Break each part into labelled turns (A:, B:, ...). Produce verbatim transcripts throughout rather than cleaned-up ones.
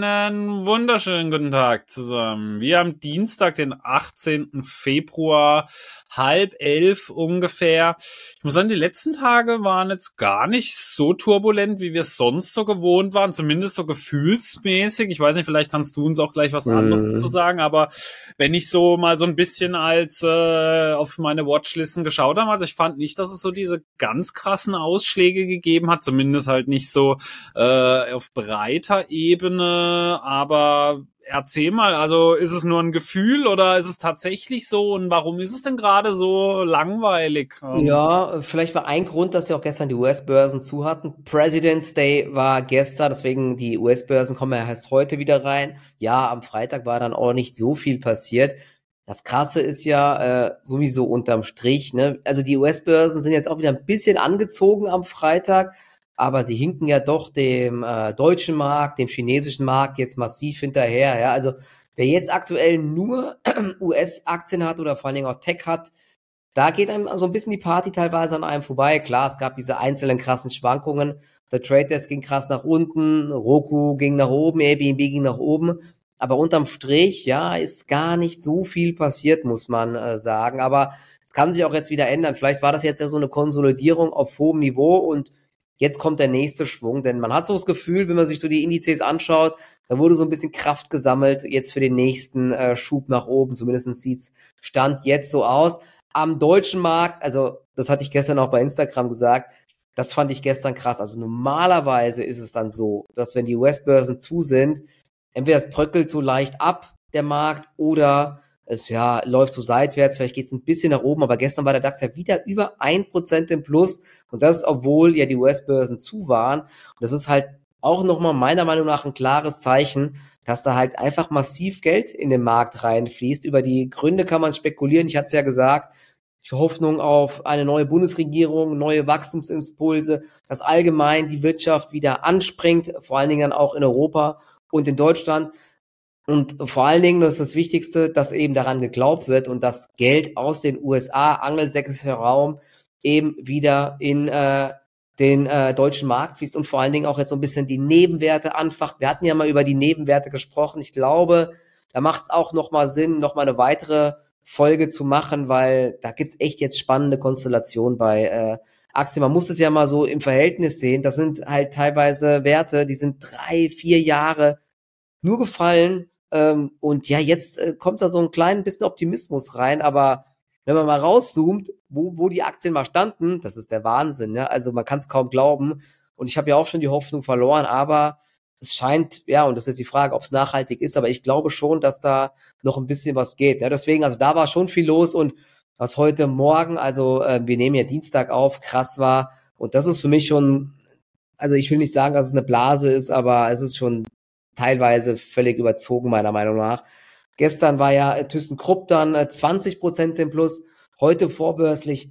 A: Einen wunderschönen guten Tag zusammen. Wir haben Dienstag, den achtzehnten Februar, halb elf ungefähr. Ich muss sagen, die letzten Tage waren jetzt gar nicht so turbulent, wie wir es sonst so gewohnt waren, zumindest so gefühlsmäßig. Ich weiß nicht, vielleicht kannst du uns auch gleich was anderes dazu sagen, aber wenn ich so mal so ein bisschen als äh, auf meine Watchlisten geschaut habe, also ich fand nicht, dass es so diese ganz krassen Ausschläge gegeben hat, zumindest halt nicht so äh, auf breiter Ebene, aber erzähl mal, also ist es nur ein Gefühl oder ist es tatsächlich so und warum ist es denn gerade so langweilig?
B: Ja, vielleicht war ein Grund, dass ja auch gestern die U S-Börsen zu hatten. President's Day war gestern, deswegen die U S-Börsen kommen ja erst heute wieder rein. Ja, am Freitag war dann auch nicht so viel passiert. Das Krasse ist ja äh, sowieso unterm Strich, ne? Also die U S-Börsen sind jetzt auch wieder ein bisschen angezogen am Freitag, aber sie hinken ja doch dem äh, deutschen Markt, dem chinesischen Markt jetzt massiv hinterher. Ja, also wer jetzt aktuell nur U S-Aktien hat oder vor allen Dingen auch Tech hat, da geht einem so ein bisschen die Party teilweise an einem vorbei. Klar, es gab diese einzelnen krassen Schwankungen. Der Trade Desk ging krass nach unten, Roku ging nach oben, Airbnb ging nach oben. Aber unterm Strich, ja, ist gar nicht so viel passiert, muss man äh, sagen. Aber es kann sich auch jetzt wieder ändern. Vielleicht war das jetzt ja so eine Konsolidierung auf hohem Niveau und jetzt kommt der nächste Schwung. Denn man hat so das Gefühl, wenn man sich so die Indizes anschaut, da wurde so ein bisschen Kraft gesammelt jetzt für den nächsten äh, Schub nach oben. Zumindest sieht's Stand jetzt so aus. Am deutschen Markt, also das hatte ich gestern auch bei Instagram gesagt, das fand ich gestern krass. Also normalerweise ist es dann so, dass wenn die U S-Börsen zu sind, entweder es bröckelt so leicht ab, der Markt, oder es ja läuft so seitwärts, vielleicht geht es ein bisschen nach oben, aber gestern war der DAX ja wieder über ein Prozent im Plus und das ist, obwohl ja die U S-Börsen zu waren. Und das ist halt auch nochmal meiner Meinung nach ein klares Zeichen, dass da halt einfach massiv Geld in den Markt reinfließt. Über die Gründe kann man spekulieren, ich hatte es ja gesagt, die Hoffnung auf eine neue Bundesregierung, neue Wachstumsimpulse, dass allgemein die Wirtschaft wieder anspringt, vor allen Dingen dann auch in Europa und in Deutschland. Und vor allen Dingen, das ist das Wichtigste, dass eben daran geglaubt wird und das Geld aus den U S A, angelsächsischer Raum, eben wieder in äh, den äh, deutschen Markt fließt und vor allen Dingen auch jetzt so ein bisschen die Nebenwerte anfacht. Wir hatten ja mal über die Nebenwerte gesprochen. Ich glaube, da macht es auch nochmal Sinn, nochmal eine weitere Folge zu machen, weil da gibt's echt jetzt spannende Konstellationen bei äh, Aktien. Man muss es ja mal so im Verhältnis sehen. Das sind halt teilweise Werte, die sind drei, vier Jahre nur gefallen. Ähm, und ja, jetzt äh, kommt da so ein klein bisschen Optimismus rein. Aber wenn man mal rauszoomt, wo, wo die Aktien mal standen, das ist der Wahnsinn. Ne? Also man kann es kaum glauben. Und ich habe ja auch schon die Hoffnung verloren, aber es scheint, ja, und das ist die Frage, ob es nachhaltig ist, aber ich glaube schon, dass da noch ein bisschen was geht. Ja, deswegen, also da war schon viel los und was heute Morgen, also äh, wir nehmen ja Dienstag auf, krass war. Und das ist für mich schon, also ich will nicht sagen, dass es eine Blase ist, aber es ist schon teilweise völlig überzogen, meiner Meinung nach. Gestern war ja äh, ThyssenKrupp dann äh, zwanzig Prozent im Plus, heute vorbörslich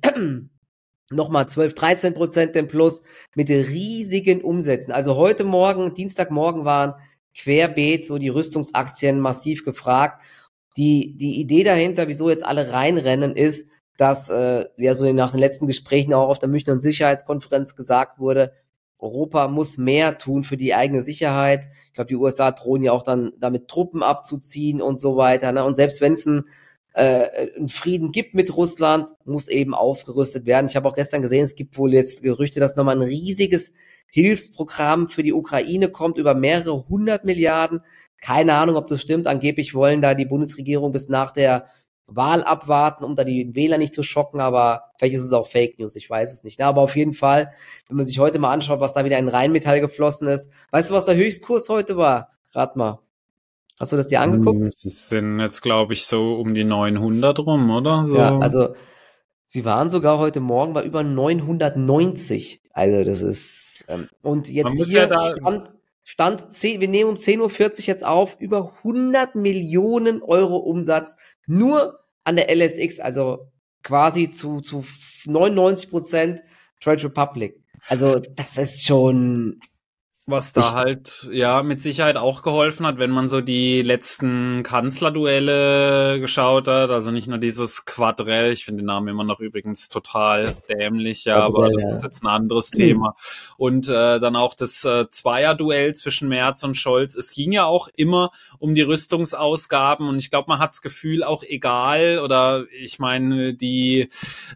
B: nochmal zwölf, dreizehn Prozent im Plus mit riesigen Umsätzen. Also heute Morgen, Dienstagmorgen waren querbeet so die Rüstungsaktien massiv gefragt. Die, die Idee dahinter, wieso jetzt alle reinrennen, ist, dass äh, ja so nach den letzten Gesprächen auch auf der Münchner Sicherheitskonferenz gesagt wurde, Europa muss mehr tun für die eigene Sicherheit. Ich glaube, die U S A drohen ja auch dann damit Truppen abzuziehen und so weiter. Ne? Und selbst wenn es ein Äh, einen Frieden gibt mit Russland, muss eben aufgerüstet werden. Ich habe auch gestern gesehen, es gibt wohl jetzt Gerüchte, dass nochmal ein riesiges Hilfsprogramm für die Ukraine kommt, über mehrere hundert Milliarden. Keine Ahnung, ob das stimmt. Angeblich wollen da die Bundesregierung bis nach der Wahl abwarten, um da die Wähler nicht zu schocken, aber vielleicht ist es auch Fake News, ich weiß es nicht. Aber auf jeden Fall, wenn man sich heute mal anschaut, was da wieder in Rheinmetall geflossen ist. Weißt du, was der Höchstkurs heute war? Rat mal. Hast du das dir angeguckt?
A: Das sind jetzt, glaube ich, so um die neunhundert rum, oder? So.
B: Ja, also sie waren sogar heute Morgen bei über neunhundertneunzig. Also das ist ähm, und jetzt hier
A: ja da
B: stand, stand zehn, wir nehmen um zehn Uhr vierzig jetzt auf, über hundert Millionen Euro Umsatz nur an der L S X, also quasi zu zu neunundneunzig Prozent Trade Republic. Also das ist schon
A: Was da
B: Ich,
A: halt, ja, mit Sicherheit auch geholfen hat, wenn man so die letzten Kanzlerduelle geschaut hat, also nicht nur dieses Quadrell, ich finde den Namen immer noch übrigens total dämlich, ja, aber
B: Quadrell,
A: das ist
B: ja.
A: jetzt ein anderes Thema. Und äh, dann auch das äh, Zweierduell zwischen Merz und Scholz. Es ging ja auch immer um die Rüstungsausgaben und ich glaube, man hat das Gefühl auch egal, oder ich meine, die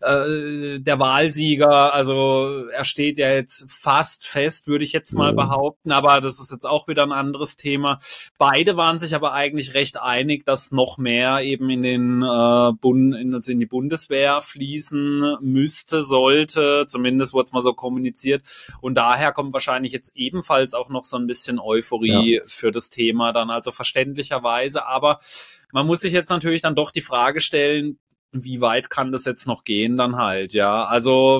A: äh, der Wahlsieger, also er steht ja jetzt fast fest, würde ich jetzt mal behaupten. Aber das ist jetzt auch wieder ein anderes Thema. Beide waren sich aber eigentlich recht einig, dass noch mehr eben in den äh, Bund, in, also in die Bundeswehr fließen müsste, sollte. Zumindest wurde es mal so kommuniziert. Und daher kommt wahrscheinlich jetzt ebenfalls auch noch so ein bisschen Euphorie ja. für das Thema dann, also verständlicherweise. Aber man muss sich jetzt natürlich dann doch die Frage stellen, wie weit kann das jetzt noch gehen dann halt, ja. Also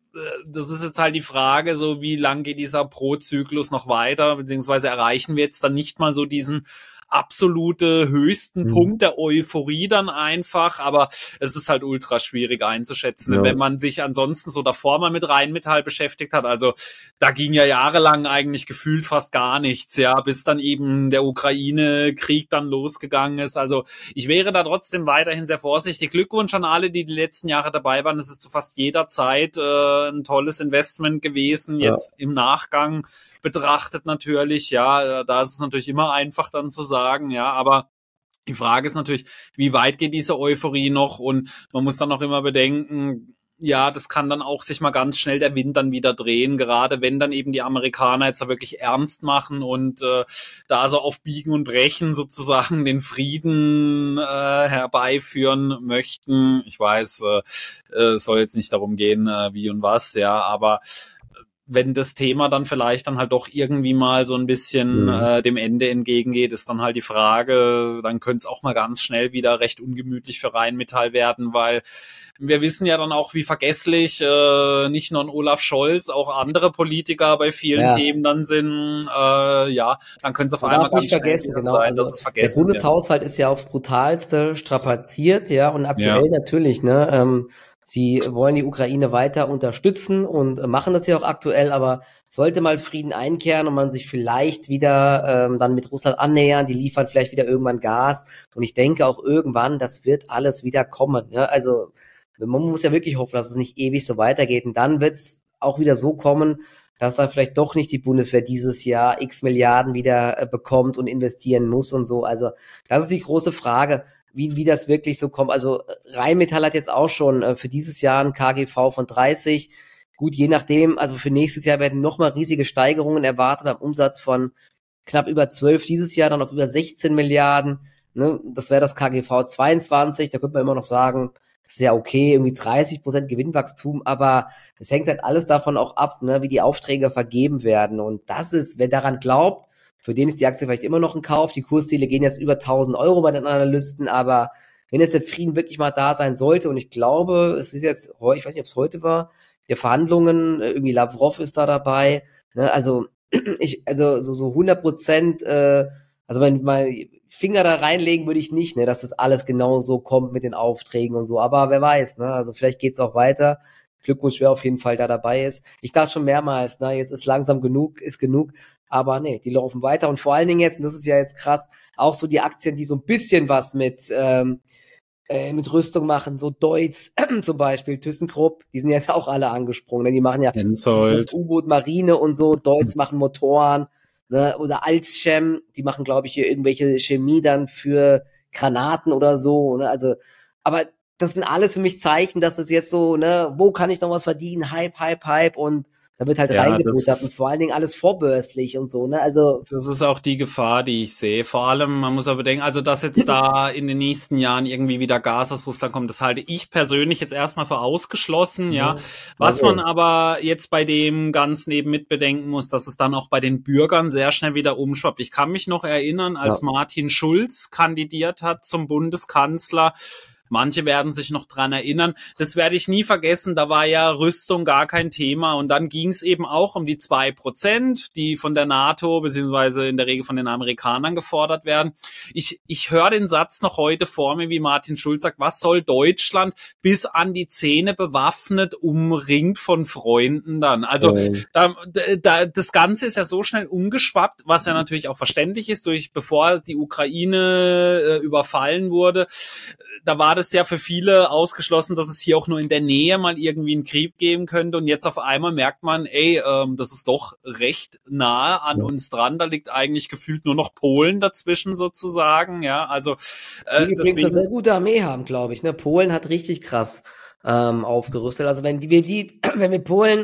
A: das ist jetzt halt die Frage, so wie lang geht dieser Pro-Zyklus noch weiter, beziehungsweise erreichen wir jetzt dann nicht mal so diesen absolute höchsten mhm. Punkt der Euphorie dann einfach, aber es ist halt ultra schwierig einzuschätzen, ja. wenn man sich ansonsten so davor mal mit Rheinmetall beschäftigt hat, also da ging ja jahrelang eigentlich gefühlt fast gar nichts, ja, bis dann eben der Ukraine-Krieg dann losgegangen ist, also ich wäre da trotzdem weiterhin sehr vorsichtig. Glückwunsch an alle, die die letzten Jahre dabei waren, es ist zu fast jeder Zeit äh, ein tolles Investment gewesen, jetzt ja. im Nachgang betrachtet natürlich, ja, da ist es natürlich immer einfach dann zu sagen, ja, aber die Frage ist natürlich, wie weit geht diese Euphorie noch und man muss dann auch immer bedenken, ja, das kann dann auch sich mal ganz schnell der Wind dann wieder drehen, gerade wenn dann eben die Amerikaner jetzt da wirklich ernst machen und äh, da so auf Biegen und Brechen sozusagen den Frieden äh, herbeiführen möchten. Ich weiß, äh, es soll jetzt nicht darum gehen, äh, wie und was, ja, aber wenn das Thema dann vielleicht dann halt doch irgendwie mal so ein bisschen mhm. äh, dem Ende entgegengeht, ist dann halt die Frage, dann könnte es auch mal ganz schnell wieder recht ungemütlich für Rheinmetall werden, weil wir wissen ja dann auch, wie vergesslich äh, nicht nur ein Olaf Scholz, auch andere Politiker bei vielen ja. Themen dann sind. Äh, ja, dann könnte es auf einmal ganz schnell
B: vergessen, genau.
A: sein,
B: also
A: dass es vergessen
B: Der Bundeshaushalt wird. Ist ja aufs Brutalste strapaziert, ja, und aktuell ja. natürlich, ne, ähm, sie wollen die Ukraine weiter unterstützen und machen das ja auch aktuell, aber sollte mal Frieden einkehren und man sich vielleicht wieder ähm, dann mit Russland annähern, die liefern vielleicht wieder irgendwann Gas und ich denke auch irgendwann, das wird alles wieder kommen. Ja? Also man muss ja wirklich hoffen, dass es nicht ewig so weitergeht und dann wird es auch wieder so kommen, dass dann vielleicht doch nicht die Bundeswehr dieses Jahr x Milliarden wieder äh, bekommt und investieren muss und so. Also das ist die große Frage. Wie, wie das wirklich so kommt. Also Rheinmetall hat jetzt auch schon äh, für dieses Jahr ein K G V von dreißig. Gut, je nachdem, also für nächstes Jahr werden nochmal riesige Steigerungen erwartet, am Umsatz von knapp über zwölf dieses Jahr, dann auf über sechzehn Milliarden. Ne? Das wäre das K G V zweiundzwanzig, da könnte man immer noch sagen, das ist ja okay, irgendwie dreißig Prozent Gewinnwachstum, aber es hängt halt alles davon auch ab, ne, wie die Aufträge vergeben werden. Und das ist, wer daran glaubt, für den ist die Aktie vielleicht immer noch ein Kauf. Die Kursziele gehen jetzt über tausend Euro bei den Analysten, aber wenn jetzt der Frieden wirklich mal da sein sollte, und ich glaube, es ist jetzt, ich weiß nicht, ob es heute war, der Verhandlungen, irgendwie Lavrov ist da dabei, ne, also ich, also so, so hundert Prozent, äh, also mein, mein Finger da reinlegen würde ich nicht, ne, dass das alles genau so kommt mit den Aufträgen und so, aber wer weiß, ne, also vielleicht geht's auch weiter. Glückwunsch, wer auf jeden Fall da dabei ist. Ich dachte schon mehrmals, ne, jetzt ist langsam genug, ist genug. Aber nee, die laufen weiter. Und vor allen Dingen jetzt, und das ist ja jetzt krass, auch so die Aktien, die so ein bisschen was mit ähm, äh, mit Rüstung machen, so Deutz zum Beispiel, ThyssenKrupp, die sind jetzt auch alle angesprungen. Ne? Die machen ja U-Boot, Marine und so. Deutz machen Motoren. Ne? Oder Alzchem, die machen, glaube ich, hier irgendwelche Chemie dann für Granaten oder so. Ne? Also, aber das sind alles für mich Zeichen, dass es jetzt so, ne, wo kann ich noch was verdienen? Hype, Hype, Hype und da wird halt ja, reingebuttert und vor allen Dingen alles vorbörslich und so, ne, also.
A: Das ist auch die Gefahr, die ich sehe. Vor allem, man muss aber bedenken, also, dass jetzt da in den nächsten Jahren irgendwie wieder Gas aus Russland kommt, das halte ich persönlich jetzt erstmal für ausgeschlossen, ja. ja. Was also. man aber jetzt bei dem Ganzen eben mitbedenken muss, dass es dann auch bei den Bürgern sehr schnell wieder umschwappt. Ich kann mich noch erinnern, als ja. Martin Schulz kandidiert hat zum Bundeskanzler, Manche werden sich noch dran erinnern. Das werde ich nie vergessen. Da war ja Rüstung gar kein Thema. Und dann ging es eben auch um die zwei Prozent, die von der NATO beziehungsweise in der Regel von den Amerikanern gefordert werden. Ich, ich höre den Satz noch heute vor mir, wie Martin Schulz sagt, was soll Deutschland bis an die Zähne bewaffnet, umringt von Freunden dann? Also
B: Ähm,
A: da, da, das Ganze ist ja so schnell umgeschwappt, was ja natürlich auch verständlich ist, durch bevor die Ukraine äh, überfallen wurde. Da war das ja für viele ausgeschlossen, dass es hier auch nur in der Nähe mal irgendwie einen Krieg geben könnte. Und jetzt auf einmal merkt man, ey, ähm, das ist doch recht nahe an uns dran. Da liegt eigentlich gefühlt nur noch Polen dazwischen sozusagen. Ja, also äh,
B: die übrigens eine
A: deswegen,
B: sehr gute Armee haben, glaube ich. Ne? Polen hat richtig krass ähm, aufgerüstet. Also wenn die, wir die, wenn wir Polen,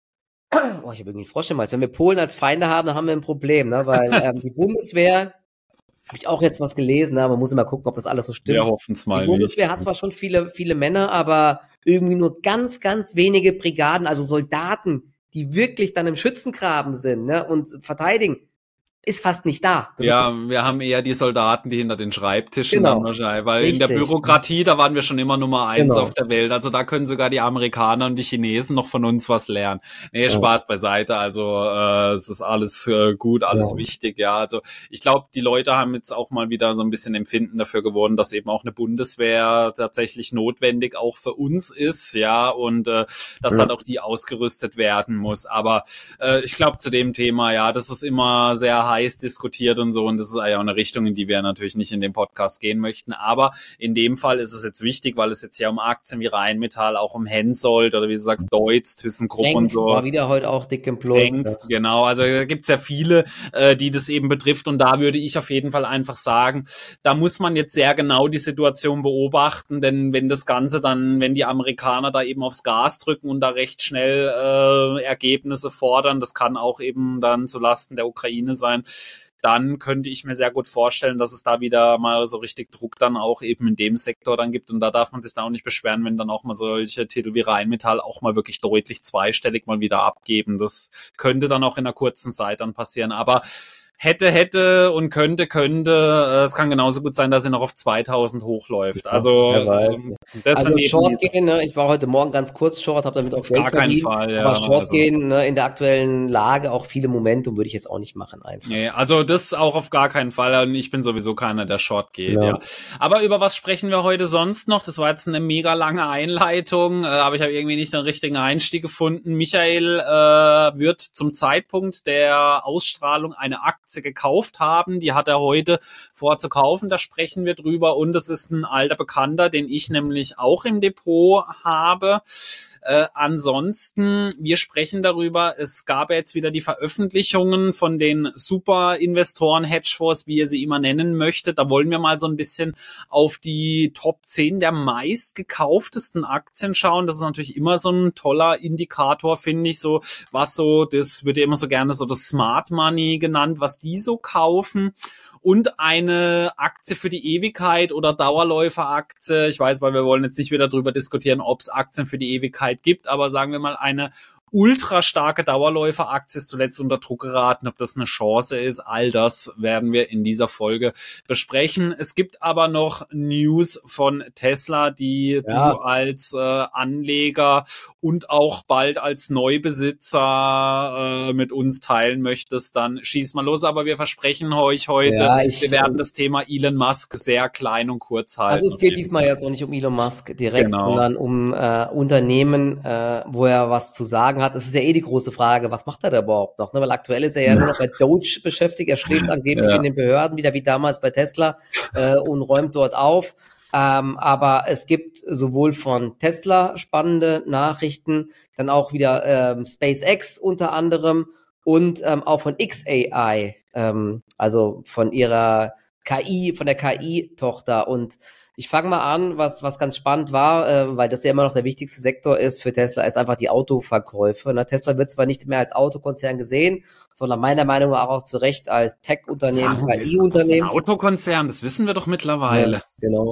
B: oh, ich habe irgendwie einen Frosch im Hals. Wenn wir Polen als Feinde haben, dann haben wir ein Problem, ne? Weil ähm, die Bundeswehr, habe ich auch jetzt was gelesen, ne? Man muss immer gucken, ob das alles so stimmt.
A: wir hoffen es
B: Die
A: mal nicht.
B: Bundeswehr hat zwar schon viele, viele Männer, aber irgendwie nur ganz, ganz wenige Brigaden, also Soldaten, die wirklich dann im Schützengraben sind, ne, und verteidigen, ist fast nicht da. Das
A: Ja,
B: ist,
A: wir haben eher die Soldaten, die hinter den Schreibtischen
B: Genau.
A: dann wahrscheinlich, weil in der
B: Richtig.
A: Bürokratie, da waren wir schon immer Nummer eins
B: Genau.
A: auf der Welt. Also da können sogar die Amerikaner und die Chinesen noch von uns was lernen. Nee,
B: Ja.
A: Spaß beiseite. Also äh, es ist alles äh, gut, alles
B: Ja.
A: wichtig. Ja, also ich glaube, die Leute haben jetzt auch mal wieder so ein bisschen Empfinden dafür geworden, dass eben auch eine Bundeswehr tatsächlich notwendig auch für uns ist. Ja, und äh, dass
B: Ja.
A: halt auch die ausgerüstet werden muss. Aber äh, ich glaube, zu dem Thema, ja, das ist immer sehr heiß diskutiert und so, und das ist ja auch eine Richtung, in die wir natürlich nicht in dem Podcast gehen möchten, aber in dem Fall ist es jetzt wichtig, weil es jetzt ja um Aktien wie Rheinmetall, auch um Hensoldt oder wie du sagst, Deutz, ThyssenKrupp und
B: Denk,
A: so.
B: war wieder heute auch dick im Plus.
A: Denk,
B: Ja.
A: genau, also da gibt's ja viele, äh, die das eben betrifft, und da würde ich auf jeden Fall einfach sagen, da muss man jetzt sehr genau die Situation beobachten, denn wenn das Ganze dann, wenn die Amerikaner da eben aufs Gas drücken und da recht schnell äh, Ergebnisse fordern, das kann auch eben dann zulasten der Ukraine sein, dann könnte ich mir sehr gut vorstellen, dass es da wieder mal so richtig Druck dann auch eben in dem Sektor dann gibt, und da darf man sich dann auch nicht beschweren, wenn dann auch mal solche Titel wie Rheinmetall auch mal wirklich deutlich zweistellig mal wieder abgeben. Das könnte dann auch in einer kurzen Zeit dann passieren, aber hätte, hätte und könnte, könnte, äh, es kann genauso gut sein, dass sie noch auf zweitausend hochläuft. Also,
B: wer weiß.
A: ähm, das
B: Also
A: sind eben
B: Short
A: diese-
B: gehen, ne? Ich war heute Morgen ganz kurz Short, habe damit auch
A: auf
B: Geld
A: gar keinen
B: verdient.
A: Fall, ja.
B: Aber Short
A: also.
B: gehen, ne, in der aktuellen Lage auch viele Momentum würde ich jetzt auch nicht machen einfach.
A: Nee, also das auch auf gar keinen Fall, und ich bin sowieso keiner, der Short geht,
B: Ja.
A: ja. Aber über was sprechen wir heute sonst noch? Das war jetzt eine mega lange Einleitung, äh, aber ich habe irgendwie nicht den richtigen Einstieg gefunden. Michael äh, wird zum Zeitpunkt der Ausstrahlung eine Aktie gekauft haben, die hat er heute vor zu kaufen, da sprechen wir drüber, und es ist ein alter Bekannter, den ich nämlich auch im Depot habe. Äh, ansonsten, wir sprechen darüber, es gab ja jetzt wieder die Veröffentlichungen von den Super-Investoren, Hedgefonds, wie ihr sie immer nennen möchtet. Da wollen wir mal so ein bisschen auf die Top zehn der meistgekauftesten Aktien schauen. Das ist natürlich immer so ein toller Indikator, finde ich, so was so, das wird ja immer so gerne so das Smart Money genannt, was die so kaufen. Und eine Aktie für die Ewigkeit oder Dauerläuferaktie. Ich weiß, weil wir wollen jetzt nicht wieder darüber diskutieren, ob es Aktien für die Ewigkeit gibt, aber sagen wir mal eine ultra starke Dauerläuferaktie ist zuletzt unter Druck geraten, ob das eine Chance ist. All das werden wir in dieser Folge besprechen. Es gibt aber noch News von Tesla, die
B: Ja.
A: du als äh, Anleger und auch bald als Neubesitzer äh, mit uns teilen möchtest. Dann schieß mal los, aber wir versprechen euch heute,
B: Ja, ich-
A: wir werden das Thema Elon Musk sehr klein und kurz halten.
B: Also es geht diesmal jetzt auch nicht um Elon Musk direkt,
A: Genau.
B: sondern um äh, Unternehmen, äh, wo er was zu sagen hat. Es ist ja eh die große Frage, was macht er da überhaupt noch? Ne? Weil aktuell ist er ja,
A: Ja.
B: nur noch bei Doge beschäftigt. Er schläft angeblich
A: Ja.
B: in den Behörden, wieder wie damals bei Tesla, äh, und räumt dort auf. Ähm, aber es gibt sowohl von Tesla spannende Nachrichten, dann auch wieder ähm, SpaceX unter anderem und ähm, auch von X A I, ähm, also von ihrer K I, von der K I-Tochter. Und ich fange mal an, was was ganz spannend war, äh, weil das ja immer noch der wichtigste Sektor ist für Tesla, ist einfach die Autoverkäufe. Ne? Tesla wird zwar nicht mehr als Autokonzern gesehen, sondern meiner Meinung nach auch zu Recht als Tech-Unternehmen,
A: Warum ist
B: K I-Unternehmen.
A: ein Autokonzern, das wissen wir doch mittlerweile.
B: Ja, genau.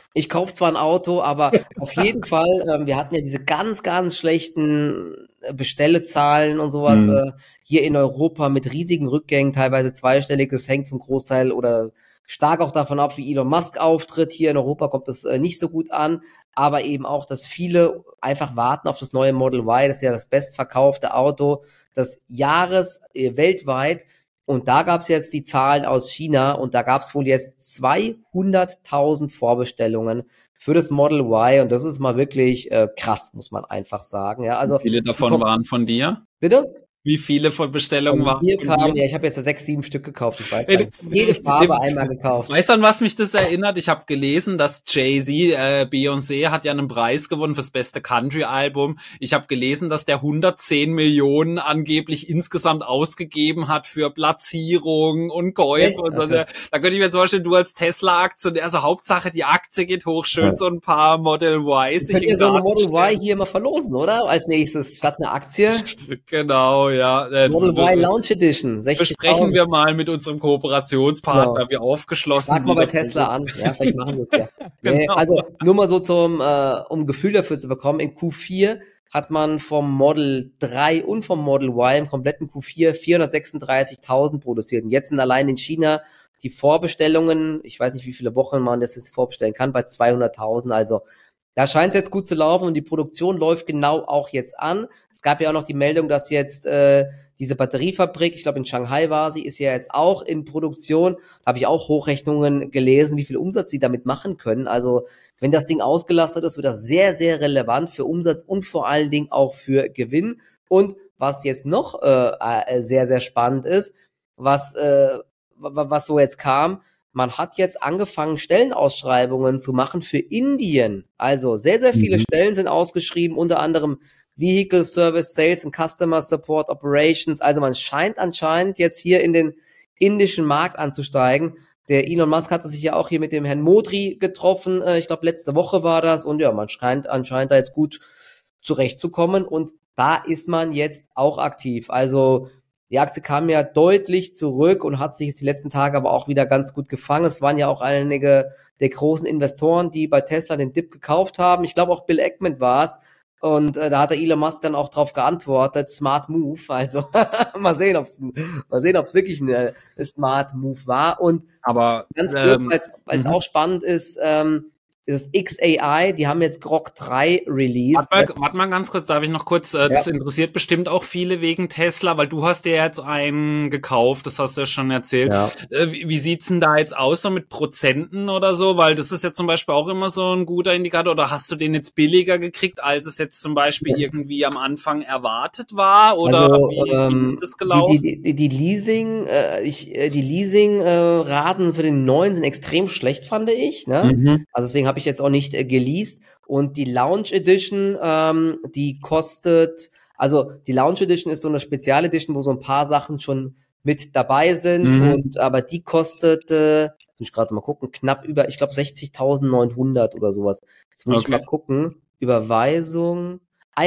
B: Ich kaufe zwar ein Auto, aber auf jeden Fall, ähm, wir hatten ja diese ganz, ganz schlechten Bestellezahlen und sowas
A: Mhm.
B: äh, hier in Europa mit riesigen Rückgängen, teilweise zweistellig. Das hängt zum Großteil oder stark auch davon ab, wie Elon Musk auftritt. Hier in Europa kommt das äh, nicht so gut an, aber eben auch, dass viele einfach warten auf das neue Model Y. Das ist ja das bestverkaufte Auto des Jahres äh, weltweit. Und da gab es jetzt die Zahlen aus China und da gab es wohl jetzt zweihunderttausend Vorbestellungen für das Model Y und das ist mal wirklich äh, krass, muss man einfach sagen. Ja, also
A: Wie viele davon waren von dir?
B: Bitte?
A: Wie viele von Bestellungen
B: Von
A: waren
B: mir
A: von
B: kam,
A: dir?
B: ja, ich habe jetzt so sechs, sieben Stück gekauft, ich weiß
A: Ey,
B: gar nicht. Jede Farbe einmal gekauft.
A: Weißt du, an was mich das erinnert? Ich habe gelesen, dass Jay-Z, äh, Beyoncé hat ja einen Preis gewonnen fürs beste Country-Album. Ich habe gelesen, dass der hundertzehn Millionen angeblich insgesamt ausgegeben hat für Platzierung und Käufe. Und
B: Okay.
A: da könnte ich mir zum Beispiel, du als Tesla-Aktionär, also Hauptsache die Aktie geht hoch, schön
B: Ja.
A: so ein paar Model Ys.
B: Ich könnte ja so eine Model Y hier mal verlosen, oder? Als nächstes, statt eine Aktie.
A: Genau, ja.
B: Model Y Launch Edition,
A: Besprechen wir mal mit unserem Kooperationspartner,
B: Genau.
A: wie aufgeschlossen.
B: Frag mal bei Tesla an, ja, vielleicht machen sie es ja.
A: Genau.
B: Nee, also nur mal so zum, äh, um ein Gefühl dafür zu bekommen, in Q vier hat man vom Model drei und vom Model Y im kompletten Q vier vierhundertsechsunddreißigtausend produziert. Und jetzt sind allein in China die Vorbestellungen, ich weiß nicht, wie viele Wochen man das jetzt vorbestellen kann, bei zweihunderttausend. Also da scheint es jetzt gut zu laufen und die Produktion läuft genau auch jetzt an. Es gab ja auch noch die Meldung, dass jetzt äh, diese Batteriefabrik, ich glaube in Shanghai war sie, ist ja jetzt auch in Produktion. Da habe ich auch Hochrechnungen gelesen, wie viel Umsatz sie damit machen können. Also wenn das Ding ausgelastet ist, wird das sehr, sehr relevant für Umsatz und vor allen Dingen auch für Gewinn. Und was jetzt noch äh, sehr, sehr spannend ist, was, äh, was so jetzt kam, man hat jetzt angefangen, Stellenausschreibungen zu machen für Indien. Also sehr, sehr viele
A: Mhm.
B: Stellen sind ausgeschrieben, unter anderem Vehicle Service, Sales and Customer Support Operations. Also man scheint anscheinend jetzt hier in den indischen Markt anzusteigen. Der Elon Musk hatte sich ja auch hier mit dem Herrn Modi getroffen. Äh, ich glaube, letzte Woche war das. Und ja, man scheint anscheinend da jetzt gut zurechtzukommen. Und da ist man jetzt auch aktiv. Also die Aktie kam ja deutlich zurück und hat sich jetzt die letzten Tage aber auch wieder ganz gut gefangen. Es waren ja auch einige der großen Investoren, die bei Tesla den Dip gekauft haben. Ich glaube auch Bill Ackman war es. Und äh, da hat der Elon Musk dann auch drauf geantwortet, Smart Move. Also mal sehen, ob es mal sehen, ob es wirklich ein äh, Smart Move war. Und
A: aber
B: ganz kurz,
A: ähm,
B: weil es
A: mhm.
B: auch spannend ist, ähm, das X A I, die haben jetzt Grok drei released.
A: Warte mal, warte mal ganz kurz, darf ich noch kurz, äh, das
B: Ja.
A: interessiert bestimmt auch viele wegen Tesla, weil du hast dir jetzt einen gekauft, das hast du ja schon erzählt.
B: Ja.
A: Äh, wie, wie sieht's denn da jetzt aus, so mit Prozenten oder so? Weil das ist ja zum Beispiel auch immer so ein guter Indikator. Oder hast du den jetzt billiger gekriegt, als es jetzt zum Beispiel
B: Ja.
A: irgendwie am Anfang erwartet war? Oder
B: Also,
A: wie,
B: ähm,
A: wie ist das gelaufen?
B: Die, die, die, die Leasing, äh, ich, äh, die Leasing-Raten für den neuen sind extrem schlecht, fand ich. Ne?
A: Mhm.
B: Also deswegen habe ich jetzt auch nicht äh, geleast. Und die Launch Edition, ähm, die kostet, also die Launch Edition ist so eine Spezialedition, wo so ein paar Sachen schon mit dabei sind.
A: Mhm.
B: Und aber die kostet, äh, muss ich gerade mal gucken, knapp über, ich glaube sechzigtausendneunhundert oder sowas. Jetzt muss
A: Okay.
B: ich mal gucken. Überweisung.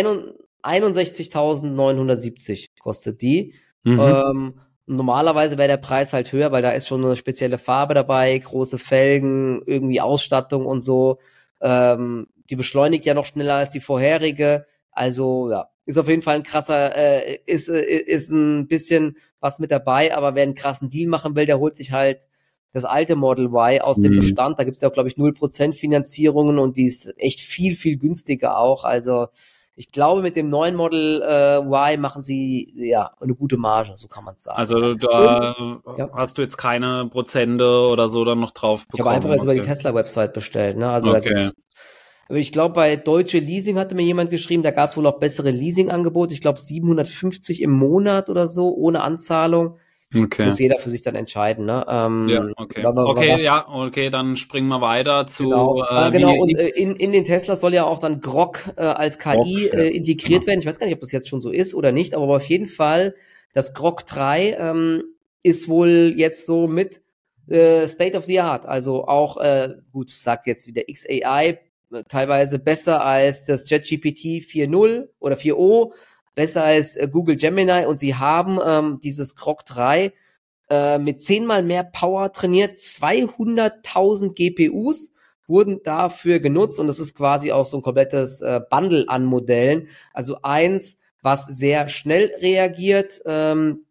B: einundsechzigtausendneunhundertsiebzig kostet die.
A: Mhm.
B: Ähm, normalerweise wäre der Preis halt höher, weil da ist schon eine spezielle Farbe dabei, große Felgen, irgendwie Ausstattung und so. Ähm, die beschleunigt ja noch schneller als die vorherige. Also ja, ist auf jeden Fall ein krasser, äh, ist, äh, ist ein bisschen was mit dabei, aber wer einen krassen Deal machen will, der holt sich halt das alte Model Y aus dem
A: Mhm.
B: Bestand. Da gibt's ja, glaube ich, null Prozent Finanzierungen und die ist echt viel, viel günstiger auch. Also ich glaube, mit dem neuen Model äh, Y machen sie ja eine gute Marge, so kann man es sagen.
A: Also da
B: ja.
A: hast du jetzt keine Prozente oder so dann noch drauf
B: Ich
A: bekommen?
B: habe einfach jetzt
A: okay.
B: über die Tesla-Website bestellt. Ne? Also
A: Okay.
B: da gibt's, ich glaube, bei Deutsche Leasing hatte mir jemand geschrieben, da gab es wohl auch bessere Leasing-Angebote. Ich glaube siebenhundertfünfzig im Monat oder so, ohne Anzahlung.
A: Okay.
B: Muss jeder für sich dann entscheiden. Ne? Ähm,
A: Ja, okay.
B: aber- aber
A: Okay,
B: was-
A: ja, okay, dann springen wir weiter zu
B: Genau,
A: äh,
B: ah, genau.
A: V
B: und äh,
A: X.
B: in, in den Tesla soll ja auch dann Grok äh, als K I
A: Grok, ja.
B: äh, integriert
A: Genau.
B: werden. Ich weiß gar nicht, ob das jetzt schon so ist oder nicht, aber auf jeden Fall, das Grok drei ähm, ist wohl jetzt so mit äh, State of the Art. Also auch, äh, gut, sagt jetzt wieder X A I, äh, teilweise besser als das ChatGPT vier Punkt null oder vier Punkt null, besser als äh, Google Gemini und sie haben ähm, dieses Grok drei äh, mit zehnmal mehr Power trainiert, zweihunderttausend G P Us, wurden dafür genutzt und das ist quasi auch so ein komplettes äh, Bundle an Modellen. Also eins, was sehr schnell reagiert, ähm,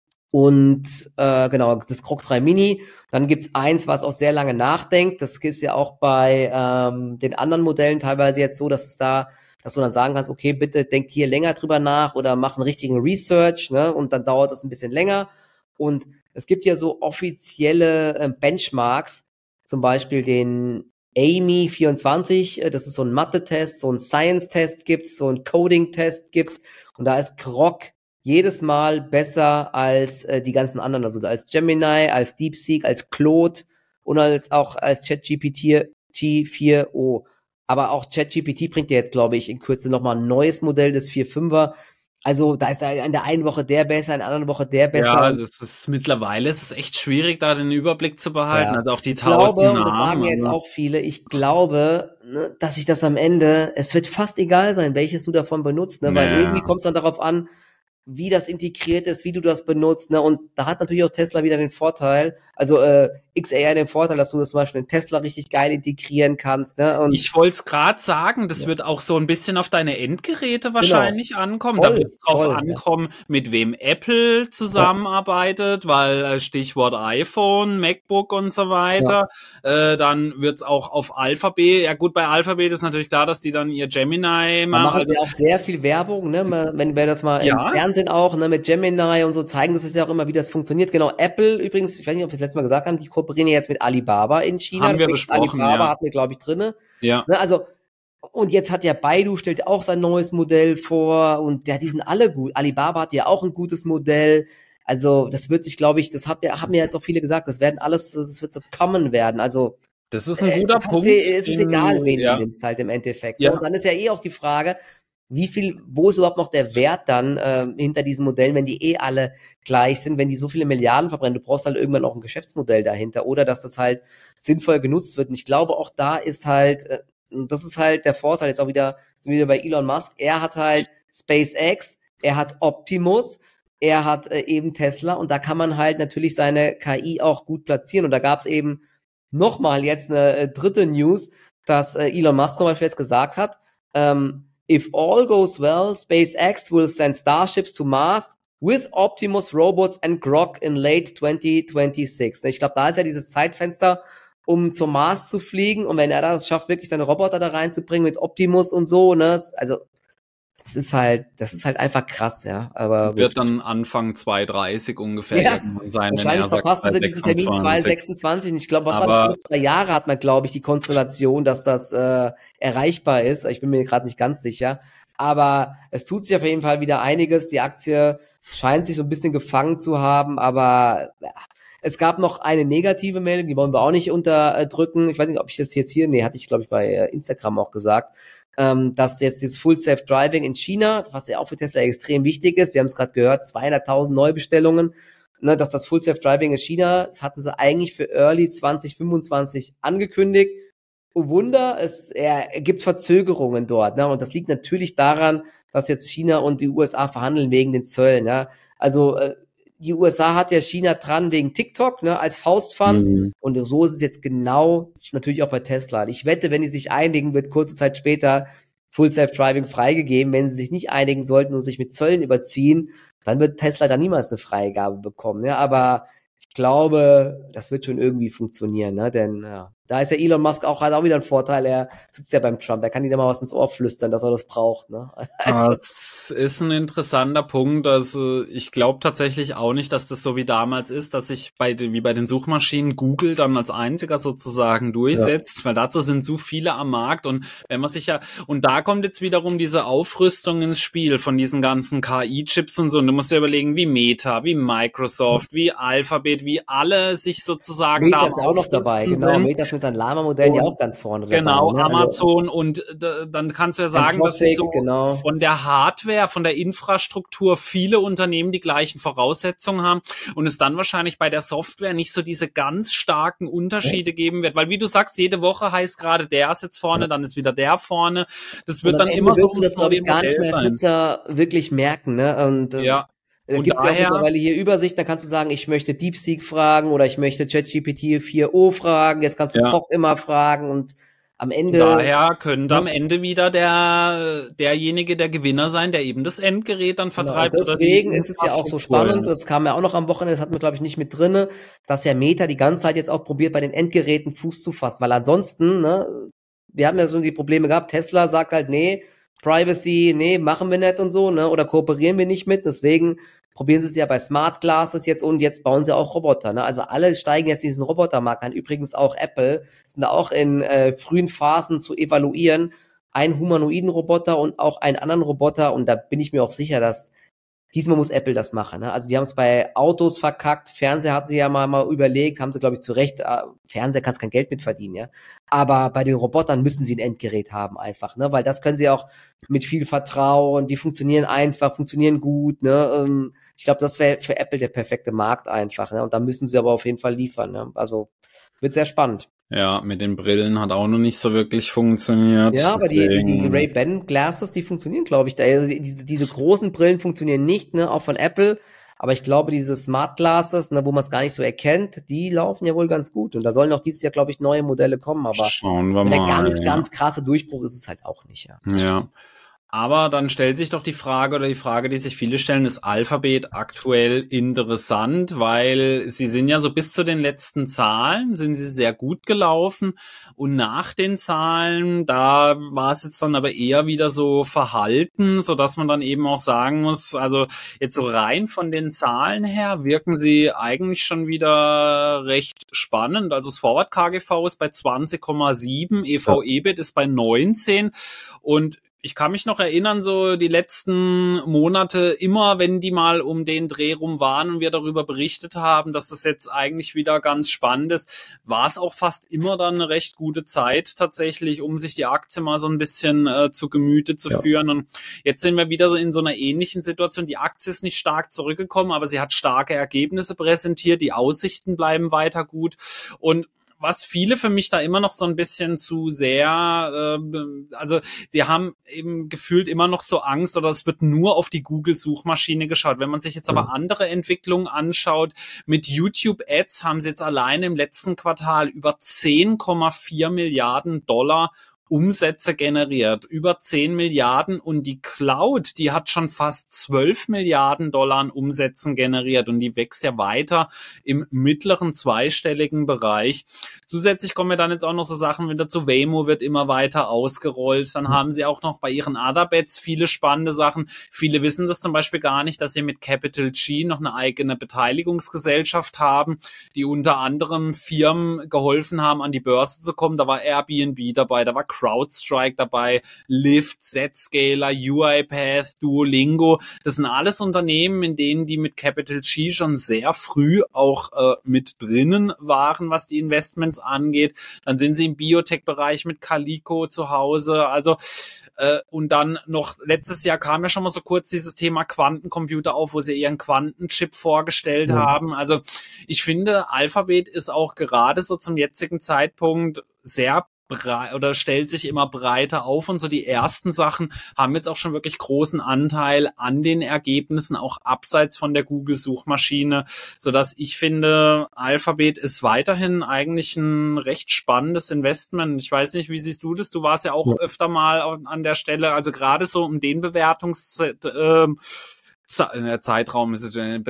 B: und äh, genau, das Grok drei Mini. Dann gibt's eins, was auch sehr lange nachdenkt. Das ist ja auch bei ähm, den anderen Modellen teilweise jetzt so, dass es da, dass du dann sagen kannst, okay, bitte denkt hier länger drüber nach oder mach einen richtigen Research, ne? Und dann dauert das ein bisschen länger. Und es gibt ja so offizielle äh, Benchmarks, zum Beispiel den A M I vierundzwanzig, äh, das ist so ein Mathe-Test, so ein Science-Test gibt's, so ein Coding-Test gibt's. Und da ist Grok jedes Mal besser als äh, die ganzen anderen, also als Gemini, als DeepSeek, als Claude und als, auch als ChatGPT vier o. Aber auch ChatGPT bringt ja jetzt, glaube ich, in Kürze nochmal ein neues Modell, das vier Punkt fünfer. Also da ist in der einen Woche der besser, in der anderen Woche der besser.
A: Ja, also es ist, mittlerweile ist es echt schwierig, da den Überblick zu behalten. Ja. Also auch die
B: ich
A: tausend
B: glaube,
A: Namen.
B: Und das sagen jetzt
A: also.
B: auch viele, ich glaube, ne, dass sich das am Ende, es wird fast egal sein, welches du davon benutzt, ne, weil
A: Ja.
B: irgendwie kommt es dann darauf an, wie das integriert ist, wie du das benutzt, ne, und da hat natürlich auch Tesla wieder den Vorteil, also äh, X A I den Vorteil, dass du das zum Beispiel in Tesla richtig geil integrieren kannst, ne, und
A: ich wollte es gerade sagen, das ja. wird auch so ein bisschen auf deine Endgeräte wahrscheinlich genau. ankommen, voll, da wird es drauf voll, ankommen, ja. mit wem Apple zusammenarbeitet, ja. weil Stichwort iPhone, MacBook und so weiter, ja. äh, dann wird es auch auf Alphabet, ja gut, bei Alphabet ist natürlich klar, dass die dann ihr Gemini machen.
B: Da machen
A: also,
B: sie auch sehr viel Werbung, ne, wenn wir das mal ja. im Fernsehen auch, ne, mit Gemini und so zeigen, das ist ja auch immer, wie das funktioniert. Genau, Apple übrigens, ich weiß nicht, ob wir das letzte Mal gesagt haben, die kooperieren jetzt mit Alibaba in China.
A: Haben wir besprochen,
B: Alibaba
A: ja.
B: hatten wir, glaube ich, drinne.
A: Ja.
B: Ne, also, und jetzt hat ja Baidu, stellt auch sein neues Modell vor und ja, die sind alle gut. Alibaba hat ja auch ein gutes Modell. Also, das wird sich, glaube ich, das hat ja, haben ja jetzt auch viele gesagt, das werden alles, das wird so common werden. Also,
A: das ist ein guter äh, Punkt.
B: Sie, es ist egal, wen ja. du nimmst halt im Endeffekt.
A: Ja.
B: Und dann ist ja eh auch die Frage, wie viel, wo ist überhaupt noch der Wert dann äh, hinter diesen Modellen, wenn die eh alle gleich sind, wenn die so viele Milliarden verbrennen, du brauchst halt irgendwann auch ein Geschäftsmodell dahinter oder dass das halt sinnvoll genutzt wird. Und ich glaube, auch da ist halt, äh, das ist halt der Vorteil, jetzt auch wieder, sind wir wieder bei Elon Musk, er hat halt SpaceX, er hat Optimus, er hat äh, eben Tesla und da kann man halt natürlich seine K I auch gut platzieren und da gab es eben nochmal jetzt eine äh, dritte News, dass äh, Elon Musk zum Beispiel jetzt gesagt hat, ähm, if all goes well, SpaceX will send Starships to Mars with Optimus Robots and Grok in late twenty twenty-six. Ich glaube, da ist ja dieses Zeitfenster, um zum Mars zu fliegen. Und wenn er das schafft, wirklich seine Roboter da reinzubringen mit Optimus und so, ne, also das ist halt, das ist halt einfach krass, ja. Aber
A: wird gut. Dann Anfang zwanzig dreißig ungefähr
B: ja,
A: irgendwann sein.
B: Wahrscheinlich verpassen sie diesen Termin zwanzig sechsundzwanzig. Und ich glaube, was aber war das? Zwei Jahre hat man, glaube ich, die Konstellation, dass das äh, erreichbar ist. Ich bin mir gerade nicht ganz sicher. Aber es tut sich auf jeden Fall wieder einiges. Die Aktie scheint sich so ein bisschen gefangen zu haben, aber ja. Es gab noch eine negative Meldung, die wollen wir auch nicht unterdrücken. Ich weiß nicht, ob ich das jetzt hier, nee, hatte ich, glaube ich, bei Instagram auch gesagt, ähm, dass jetzt das Full Self Driving in China, was ja auch für Tesla extrem wichtig ist, wir haben es gerade gehört, zweihunderttausend Neubestellungen, ne, dass das Full Self Driving in China, das hatten sie eigentlich für Early zwanzig fünfundzwanzig angekündigt. Oh Wunder, es er, gibt Verzögerungen dort, ne, und das liegt natürlich daran, dass jetzt China und die U S A verhandeln wegen den Zöllen, ne. Also äh, die U S A hat ja China dran wegen TikTok, ne, als Faustpfand. Mhm. Und so ist es jetzt genau natürlich auch bei Tesla. Ich wette, wenn die sich einigen, wird kurze Zeit später Full Self-Driving freigegeben. Wenn sie sich nicht einigen sollten und sich mit Zöllen überziehen, dann wird Tesla da niemals eine Freigabe bekommen. Ne? Aber ich glaube, das wird schon irgendwie funktionieren, ne? Denn ja, da ist ja Elon Musk auch, hat auch wieder einen Vorteil, er sitzt ja beim Trump, er kann ihm da mal was ins Ohr flüstern, dass er das braucht, ne?
A: Also, das ist ein interessanter Punkt, also ich glaube tatsächlich auch nicht, dass das so wie damals ist, dass sich bei den, wie bei den Suchmaschinen Google dann als einziger sozusagen durchsetzt, ja. Weil dazu sind so viele am Markt und wenn man sich ja, und da kommt jetzt wiederum diese Aufrüstung ins Spiel von diesen ganzen K I-Chips und so, und du musst dir überlegen, wie Meta, wie Microsoft, wie Alphabet, wie alle sich sozusagen
B: Meta da ist ja auch noch dabei, genau, Meta ist mit seinen Lama-Modellen ja auch ganz vorne dabei.
A: Genau,
B: ne?
A: Amazon also, und d- dann kannst du ja sagen, dass so
B: genau.
A: von der Hardware, von der Infrastruktur viele Unternehmen die gleichen Voraussetzungen haben und es dann wahrscheinlich bei der Software nicht so diese ganz starken Unterschiede ja. geben wird, weil wie du sagst, jede Woche heißt gerade der ist jetzt vorne, ja. dann ist wieder der vorne. Das wird dann immer so
B: das, glaube ich, gar nicht mehr als Nutzer wirklich merken, ne? Und
A: ja.
B: Da gibt es ja auch mittlerweile hier Übersicht, da kannst du sagen, ich möchte DeepSeek fragen oder ich möchte ChatGPT vier o fragen, jetzt kannst du ja. Grok immer fragen und am Ende.
A: Daher könnte ja. am Ende wieder der derjenige der Gewinner sein, der eben das Endgerät dann vertreibt.
B: Genau, deswegen ist es ja auch so spannend, das kam ja auch noch am Wochenende, das hatten wir glaube ich nicht mit drinne, dass ja Meta die ganze Zeit jetzt auch probiert, bei den Endgeräten Fuß zu fassen, weil ansonsten, ne, wir haben ja so die Probleme gehabt, Tesla sagt halt, nee, Privacy, nee, machen wir nicht und so, ne, oder kooperieren wir nicht mit, deswegen probieren sie es ja bei Smart Glasses jetzt und jetzt bauen sie auch Roboter, ne, also alle steigen jetzt in diesen Robotermarkt ein, übrigens auch Apple, sind da auch in äh, frühen Phasen zu evaluieren, einen humanoiden Roboter und auch einen anderen Roboter und da bin ich mir auch sicher, dass diesmal muss Apple das machen, ne? Also die haben es bei Autos verkackt, Fernseher hatten sie ja mal, mal überlegt, haben sie glaube ich zu Recht, äh, Fernseher kannst kein Geld mit verdienen, ja. Aber bei den Robotern müssen sie ein Endgerät haben einfach, ne? Weil das können sie auch mit viel Vertrauen, die funktionieren einfach, funktionieren gut, ne? Ähm, ich glaube, das wäre für Apple der perfekte Markt einfach, ne? Und da müssen sie aber auf jeden Fall liefern, ne? Also wird sehr spannend.
A: Ja, mit den Brillen hat auch noch nicht so wirklich funktioniert.
B: Ja, aber die, die Ray-Ban Glasses, die funktionieren, glaube ich. Da, also diese, diese großen Brillen funktionieren nicht, ne, auch von Apple. Aber ich glaube, diese Smart Glasses, ne, wo man es gar nicht so erkennt, die laufen ja wohl ganz gut. Und da sollen auch dieses Jahr, glaube ich, neue Modelle kommen. Aber
A: schauen wir
B: der
A: mal,
B: ganz,
A: ja.
B: ganz krasse Durchbruch ist es halt auch nicht, ja.
A: Ja. Aber dann stellt sich doch die Frage oder die Frage, die sich viele stellen, ist Alphabet aktuell interessant, weil sie sind ja so bis zu den letzten Zahlen, sind sie sehr gut gelaufen und nach den Zahlen, da war es jetzt dann aber eher wieder so verhalten, sodass man dann eben auch sagen muss, also jetzt so rein von den Zahlen her wirken sie eigentlich schon wieder recht spannend. Also das Forward K G V ist bei zwanzig Komma sieben, E V/E B I T ist bei neunzehn und ich kann mich noch erinnern, so die letzten Monate, immer wenn die mal um den Dreh rum waren und wir darüber berichtet haben, dass das jetzt eigentlich wieder ganz spannend ist, war es auch fast immer dann eine recht gute Zeit tatsächlich, um sich die Aktie mal so ein bisschen äh, zu Gemüte zu ja. führen. Und jetzt sind wir wieder so in so einer ähnlichen Situation. Die Aktie ist nicht stark zurückgekommen, aber sie hat starke Ergebnisse präsentiert. Die Aussichten bleiben weiter gut. Und was viele für mich da immer noch so ein bisschen zu sehr, äh, also sie haben eben gefühlt immer noch so Angst oder es wird nur auf die Google-Suchmaschine geschaut. Wenn man sich jetzt aber mhm. andere Entwicklungen anschaut, mit YouTube-Ads haben sie jetzt alleine im letzten Quartal über zehn Komma vier Milliarden Dollar Umsätze generiert, über zehn Milliarden und die Cloud, die hat schon fast zwölf Milliarden Dollar an Umsätzen generiert und die wächst ja weiter im mittleren zweistelligen Bereich. Zusätzlich kommen wir dann jetzt auch noch so Sachen wieder zu Waymo, wird immer weiter ausgerollt. Dann haben sie auch noch bei ihren Other Bets viele spannende Sachen. Viele wissen das zum Beispiel gar nicht, dass sie mit Capital G noch eine eigene Beteiligungsgesellschaft haben, die unter anderem Firmen geholfen haben, an die Börse zu kommen. Da war Airbnb dabei, da war CrowdStrike dabei, Lyft, Zscaler, UiPath, Duolingo. Das sind alles Unternehmen, in denen die mit Capital G schon sehr früh auch äh, mit drinnen waren, was die Investments angeht. Dann sind sie im Biotech-Bereich mit Calico zu Hause. Also äh, und dann noch letztes Jahr kam ja schon mal so kurz dieses Thema Quantencomputer auf, wo sie ihren Quantenchip vorgestellt mhm. haben. Also ich finde, Alphabet ist auch gerade so zum jetzigen Zeitpunkt sehr brei- oder stellt sich immer breiter auf und so die ersten Sachen haben jetzt auch schon wirklich großen Anteil an den Ergebnissen, auch abseits von der Google-Suchmaschine, sodass ich finde, Alphabet ist weiterhin eigentlich ein recht spannendes Investment. Ich weiß nicht, wie siehst du das? Du warst ja auch ja. öfter mal an der Stelle, also gerade so um den Bewertungs äh, Zeitraum ist es ein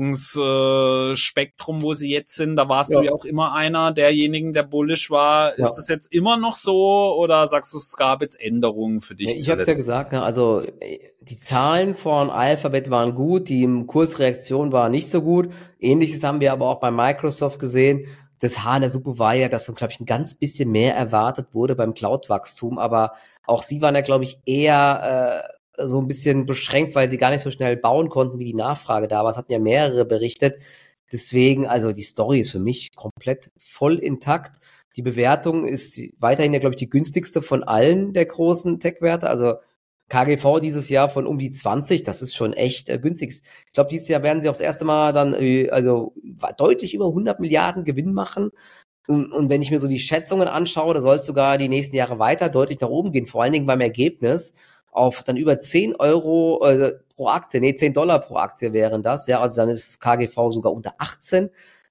A: Bewertungsspektrum, wo sie jetzt sind. Da warst ja. du ja auch immer einer derjenigen, der bullish war. Ist ja. das jetzt immer noch so oder sagst du, es gab jetzt Änderungen für dich?
B: Ja, ich habe es ja gesagt, ne, also die Zahlen von Alphabet waren gut, die Kursreaktion war nicht so gut. Ähnliches haben wir aber auch bei Microsoft gesehen. Das Haar in der Suppe war ja, dass so, glaube ich, ein ganz bisschen mehr erwartet wurde beim Cloud-Wachstum. Aber auch sie waren ja, glaube ich, eher äh, so ein bisschen beschränkt, weil sie gar nicht so schnell bauen konnten, wie die Nachfrage da war. Es hatten ja mehrere berichtet. Deswegen, also die Story ist für mich komplett voll intakt. Die Bewertung ist weiterhin ja, glaube ich, die günstigste von allen der großen Tech-Werte. Also K G V dieses Jahr von um die zwanzig, das ist schon echt äh, günstig. Ich glaube, dieses Jahr werden sie auch das erste Mal dann äh, also deutlich über hundert Milliarden Gewinn machen. Und, und wenn ich mir so die Schätzungen anschaue, da soll es sogar die nächsten Jahre weiter deutlich nach oben gehen, vor allen Dingen beim Ergebnis auf dann über zehn Euro äh, pro Aktie, nee, zehn Dollar pro Aktie wären das, ja, also dann ist das K G V sogar unter achtzehn.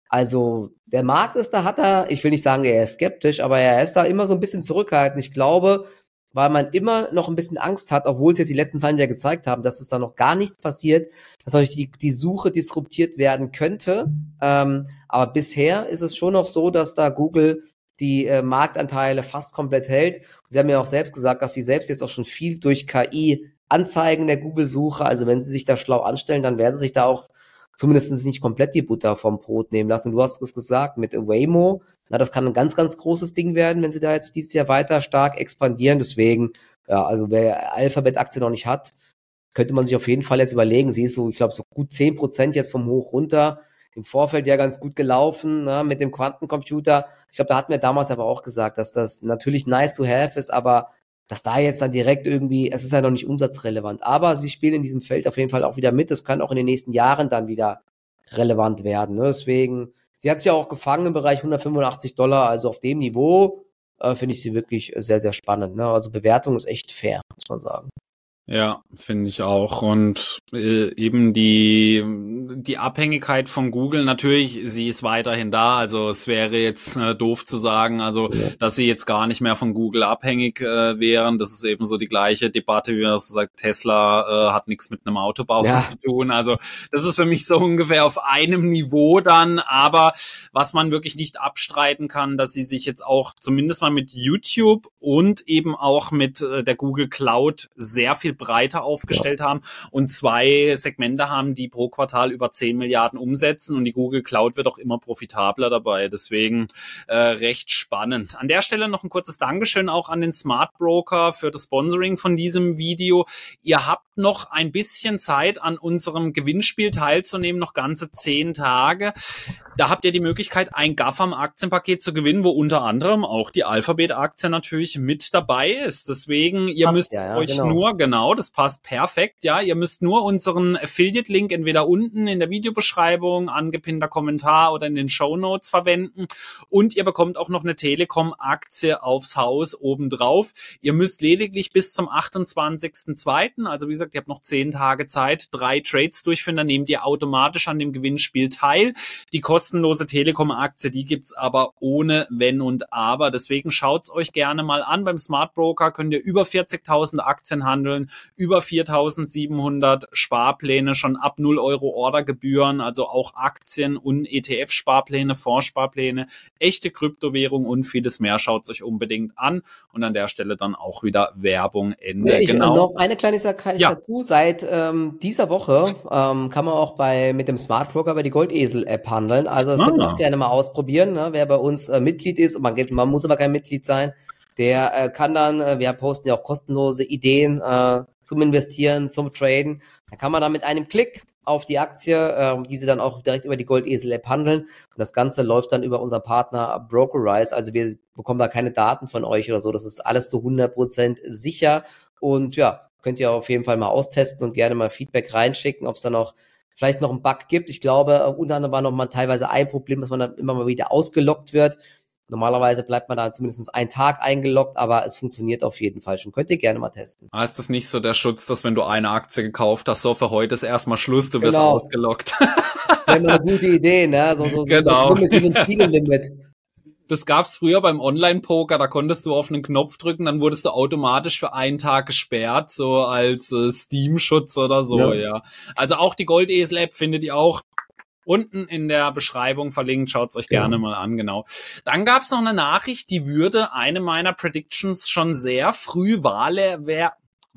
B: Also der Markt ist da, hat er, ich will nicht sagen, er ist skeptisch, aber er ist da immer so ein bisschen zurückhaltend. Ich glaube, weil man immer noch ein bisschen Angst hat, obwohl es jetzt die letzten Zahlen ja gezeigt haben, dass es da noch gar nichts passiert, dass natürlich die, die Suche disruptiert werden könnte. Ähm, aber bisher ist es schon noch so, dass da Google die äh, Marktanteile fast komplett hält. Sie haben ja auch selbst gesagt, dass sie selbst jetzt auch schon viel durch K I Anzeigen der Google-Suche, also wenn sie sich da schlau anstellen, dann werden sich da auch zumindest nicht komplett die Butter vom Brot nehmen lassen. Du hast es gesagt, mit Waymo, na, das kann ein ganz, ganz großes Ding werden, wenn sie da jetzt dieses Jahr weiter stark expandieren. Deswegen, ja, also wer Alphabet-Aktie noch nicht hat, könnte man sich auf jeden Fall jetzt überlegen. Sie ist so, ich glaube, so gut zehn Prozent jetzt vom Hoch runter. Im Vorfeld ja ganz gut gelaufen, ne, mit dem Quantencomputer. Ich glaube, da hatten wir damals aber auch gesagt, dass das natürlich nice to have ist, aber dass da jetzt dann direkt irgendwie, es ist ja noch nicht umsatzrelevant. Aber sie spielen in diesem Feld auf jeden Fall auch wieder mit. Das kann auch in den nächsten Jahren dann wieder relevant werden. Ne? Deswegen, sie hat sich ja auch gefangen im Bereich hundertfünfundachtzig Dollar. Also auf dem Niveau äh, finde ich sie wirklich sehr, sehr spannend. Ne? Also Bewertung ist echt fair, muss man sagen.
A: Ja, finde ich auch. Und äh, eben die die Abhängigkeit von Google, natürlich, sie ist weiterhin da. Also es wäre jetzt äh, doof zu sagen, also ja, dass sie jetzt gar nicht mehr von Google abhängig äh, wären. Das ist eben so die gleiche Debatte, wie man sagt, Tesla äh, hat nichts mit einem Autobau ja. zu tun. Also das ist für mich so ungefähr auf einem Niveau dann. Aber was man wirklich nicht abstreiten kann, dass sie sich jetzt auch zumindest mal mit YouTube und eben auch mit äh, der Google Cloud sehr viel breiter aufgestellt ja. haben und zwei Segmente haben, die pro Quartal über zehn Milliarden umsetzen und die Google Cloud wird auch immer profitabler dabei. Deswegen äh, recht spannend. An der Stelle noch ein kurzes Dankeschön auch an den Smart Broker für das Sponsoring von diesem Video. Ihr habt noch ein bisschen Zeit, an unserem Gewinnspiel teilzunehmen, noch ganze zehn Tage. Da habt ihr die Möglichkeit, ein GAFAM-Aktienpaket zu gewinnen, wo unter anderem auch die Alphabet-Aktie natürlich mit dabei ist. Deswegen, ihr Passt, müsst ja, ja, euch genau. nur, genau, das passt perfekt, ja, ihr müsst nur unseren Affiliate-Link entweder unten in der Videobeschreibung, angepinnter Kommentar oder in den Shownotes verwenden und ihr bekommt auch noch eine Telekom-Aktie aufs Haus obendrauf. Ihr müsst lediglich bis zum achtundzwanzigsten zweiten, also wie gesagt, ihr habt noch zehn Tage Zeit, drei Trades durchführen, dann nehmt ihr automatisch an dem Gewinnspiel teil. Die kostenlose Telekom-Aktie, die gibt's aber ohne Wenn und Aber. Deswegen schaut's euch gerne mal an. Beim Smart Broker könnt ihr über vierzigtausend Aktien handeln, über viertausendsiebenhundert Sparpläne, schon ab null Euro Ordergebühren, also auch Aktien und E T F-Sparpläne, Fondssparpläne, echte Kryptowährung und vieles mehr. Schaut's euch unbedingt an. Und an der Stelle dann auch wieder Werbung, Ende.
B: Ja, ich,
A: genau.
B: Noch eine kleine Sache ja. dazu. Seit ähm, dieser Woche ähm, kann man auch bei mit dem Smart Broker bei die Goldesel-App handeln. Also das ah. könnt ihr auch gerne mal ausprobieren. Ne? Wer bei uns äh, Mitglied ist, und man, geht, man muss aber kein Mitglied sein, der äh, kann dann, äh, wir posten ja auch kostenlose Ideen äh, zum Investieren, zum Traden. Da kann man dann mit einem Klick auf die Aktie, äh, die sie dann auch direkt über die Goldesel-App handeln. Und das Ganze läuft dann über unseren Partner Brokerize. Also wir bekommen da keine Daten von euch oder so. Das ist alles zu hundert Prozent sicher. Und ja, könnt ihr auf jeden Fall mal austesten und gerne mal Feedback reinschicken, ob es dann auch vielleicht noch einen Bug gibt. Ich glaube, unter anderem war noch mal teilweise ein Problem, dass man dann immer mal wieder ausgeloggt wird. Normalerweise bleibt man da zumindest einen Tag eingeloggt, aber es funktioniert auf jeden Fall schon. Könnt ihr gerne mal testen.
A: Ah, ist das nicht so der Schutz, dass wenn du eine Aktie gekauft hast, so für heute ist erstmal Schluss, du wirst
B: genau.
A: ausgeloggt.
B: Das ist immer eine gute Idee, ne? So, so,
A: genau.
B: So ein Spielelimit.
A: Das gab's früher beim Online-Poker, da konntest du auf einen Knopf drücken, dann wurdest du automatisch für einen Tag gesperrt, so als äh, Steam-Schutz oder so, ja. ja. Also auch die Goldesel-App findet ihr auch unten in der Beschreibung verlinkt, schaut's euch gerne ja. mal an, genau. Dann gab's noch eine Nachricht, die würde eine meiner Predictions schon sehr früh Wale wer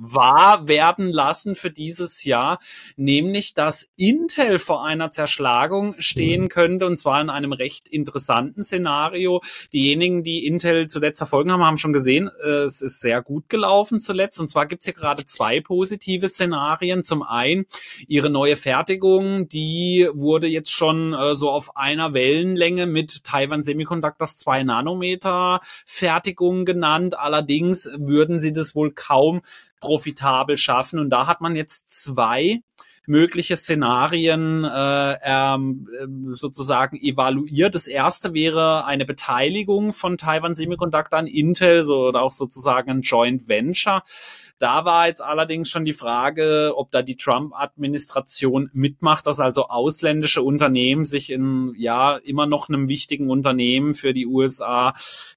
A: wahr werden lassen für dieses Jahr, nämlich, dass Intel vor einer Zerschlagung stehen könnte, und zwar in einem recht interessanten Szenario. Diejenigen, die Intel zuletzt verfolgen haben, haben schon gesehen, es ist sehr gut gelaufen zuletzt, und zwar gibt's hier gerade zwei positive Szenarien. Zum einen, ihre neue Fertigung, die wurde jetzt schon äh, so auf einer Wellenlänge mit Taiwan Semiconductors zwei Nanometer Fertigung genannt, allerdings würden sie das wohl kaum profitabel schaffen. Und da hat man jetzt zwei mögliche Szenarien äh, ähm, sozusagen evaluiert. Das erste wäre eine Beteiligung von Taiwan Semiconductor an Intel, so, oder auch sozusagen ein Joint Venture. Da war jetzt allerdings schon die Frage, ob da die Trump-Administration mitmacht, dass also ausländische Unternehmen sich in, ja, immer noch einem wichtigen Unternehmen für die U S A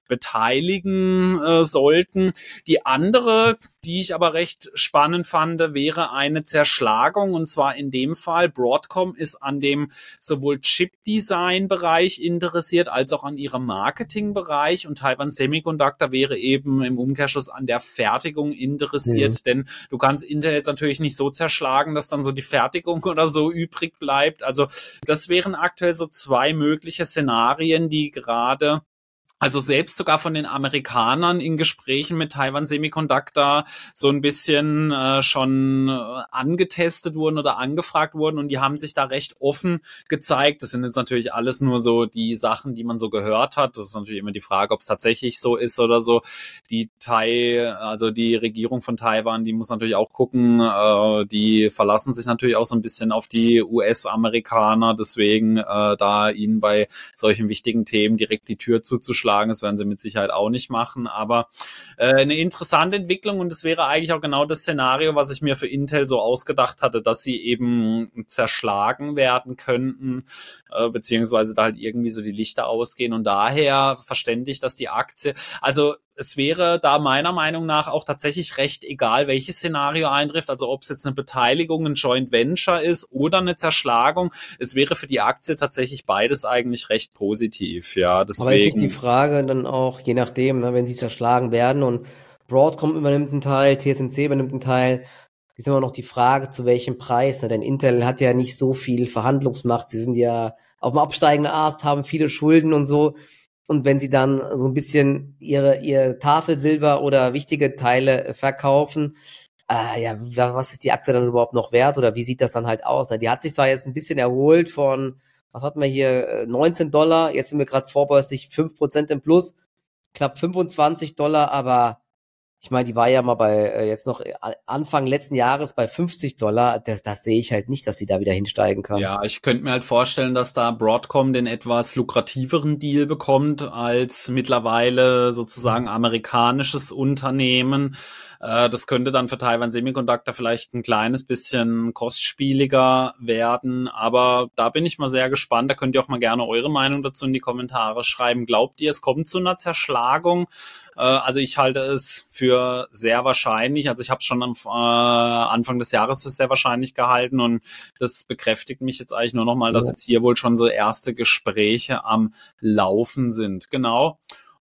A: beteiligen äh, sollten. Die andere, die ich aber recht spannend fand, wäre eine Zerschlagung, und zwar in dem Fall, Broadcom ist an dem sowohl Chip-Design-Bereich interessiert, als auch an ihrem Marketing-Bereich, und Taiwan Semiconductor wäre eben im Umkehrschluss an der Fertigung interessiert, mhm. denn du kannst Intel jetzt natürlich nicht so zerschlagen, dass dann so die Fertigung oder so übrig bleibt. Also das wären aktuell so zwei mögliche Szenarien, die gerade, also selbst sogar von den Amerikanern in Gesprächen mit Taiwan Semiconductor so ein bisschen äh, schon äh, angetestet wurden oder angefragt wurden, und die haben sich da recht offen gezeigt. Das sind jetzt natürlich alles nur so die Sachen, die man so gehört hat. Das ist natürlich immer die Frage, ob es tatsächlich so ist oder so. Die Tai, also die Regierung von Taiwan, die muss natürlich auch gucken, äh, die verlassen sich natürlich auch so ein bisschen auf die U S-Amerikaner, deswegen äh, da ihnen bei solchen wichtigen Themen direkt die Tür zuzuschlagen. Das werden sie mit Sicherheit auch nicht machen, aber äh, eine interessante Entwicklung, und es wäre eigentlich auch genau das Szenario, was ich mir für Intel so ausgedacht hatte, dass sie eben zerschlagen werden könnten, äh, beziehungsweise da halt irgendwie so die Lichter ausgehen, und daher verständlich, dass die Aktie, also es wäre da meiner Meinung nach auch tatsächlich recht egal, welches Szenario eintrifft, also ob es jetzt eine Beteiligung, ein Joint Venture ist oder eine Zerschlagung. Es wäre für die Aktie tatsächlich beides eigentlich recht positiv, ja, deswegen.
B: Aber ist nicht die Frage dann auch, je nachdem, ne, wenn sie zerschlagen werden und Broadcom übernimmt einen Teil, T S M C übernimmt einen Teil, ist immer noch die Frage, zu welchem Preis, ne? Denn Intel hat ja nicht so viel Verhandlungsmacht, sie sind ja auf dem absteigenden Ast, haben viele Schulden und so. Und wenn sie dann so ein bisschen ihre, ihr Tafelsilber oder wichtige Teile verkaufen, äh, ja, was ist die Aktie dann überhaupt noch wert, oder wie sieht das dann halt aus? Die hat sich zwar jetzt ein bisschen erholt von, was hatten wir hier, neunzehn Dollar, jetzt sind wir gerade vorbörslich fünf Prozent im Plus, knapp fünfundzwanzig Dollar, aber ich meine, die war ja mal bei, äh, jetzt noch Anfang letzten Jahres bei fünfzig Dollar. Das, das sehe ich halt nicht, dass sie da wieder hinsteigen kann.
A: Ja, ich könnte mir halt vorstellen, dass da Broadcom den etwas lukrativeren Deal bekommt als mittlerweile sozusagen amerikanisches Unternehmen. Äh, das könnte dann für Taiwan Semiconductor vielleicht ein kleines bisschen kostspieliger werden. Aber da bin ich mal sehr gespannt. Da könnt ihr auch mal gerne eure Meinung dazu in die Kommentare schreiben. Glaubt ihr, es kommt zu einer Zerschlagung? Also ich halte es für sehr wahrscheinlich. Also ich habe es schon am äh, Anfang des Jahres für sehr wahrscheinlich gehalten, und das bekräftigt mich jetzt eigentlich nur nochmal, dass jetzt hier wohl schon so erste Gespräche am Laufen sind. Genau.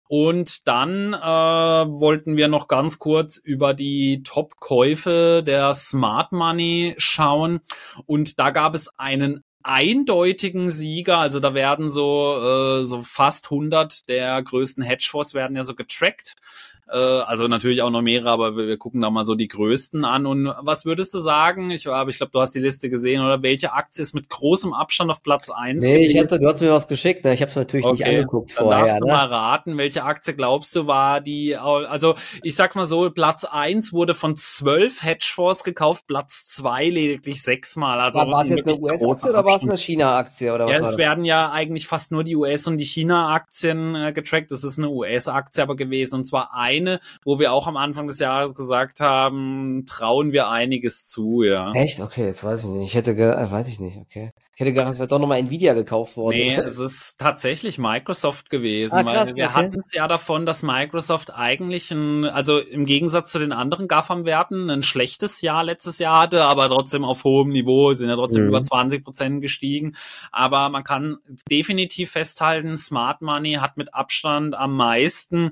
A: Und dann äh, wollten wir noch ganz kurz über die Top-Käufe der Smart Money schauen, und da gab es einen eindeutigen Sieger, also da werden so äh, so fast hundert der größten Hedgefonds werden ja so getrackt, äh, also natürlich auch noch mehrere, aber wir, wir gucken da mal so die größten an. Und was würdest du sagen, ich, aber ich glaube, du hast die Liste gesehen, oder welche Aktie ist mit großem Abstand auf Platz eins?
B: Nee, ich hatte, du hast mir was geschickt, ne? Ich habe es natürlich okay. nicht angeguckt
A: Dann
B: vorher.
A: Darfst du
B: ne?
A: mal raten, welche Aktie glaubst du war die, also ich sag mal so, Platz eins wurde von zwölf Hedgefonds gekauft, Platz zwei lediglich sechsmal. Also
B: war es jetzt eine U S-Aktie oder war es eine China-Aktie? Oder was
A: ja, es werden ja eigentlich fast nur die U S- und die China-Aktien äh, getrackt. Das ist eine U S-Aktie aber gewesen, und zwar eine, wo wir auch am Anfang des Jahres gesagt haben, trauen wir einiges zu, ja.
B: Echt? Okay, jetzt weiß ich nicht. Ich hätte, ge- äh, weiß ich nicht, okay. Ich hätte gedacht, es wird doch nochmal Nvidia gekauft worden.
A: Nee, es ist tatsächlich Microsoft gewesen,
B: Ah, krass,
A: weil wir
B: okay.
A: hatten es ja davon, dass Microsoft eigentlich ein, also im Gegensatz zu den anderen GAFAM-Werten ein schlechtes Jahr letztes Jahr hatte, aber trotzdem auf hohem Niveau, sind ja trotzdem
B: Mhm.
A: über zwanzig Prozent gestiegen. Aber man kann definitiv festhalten, Smart Money hat mit Abstand am meisten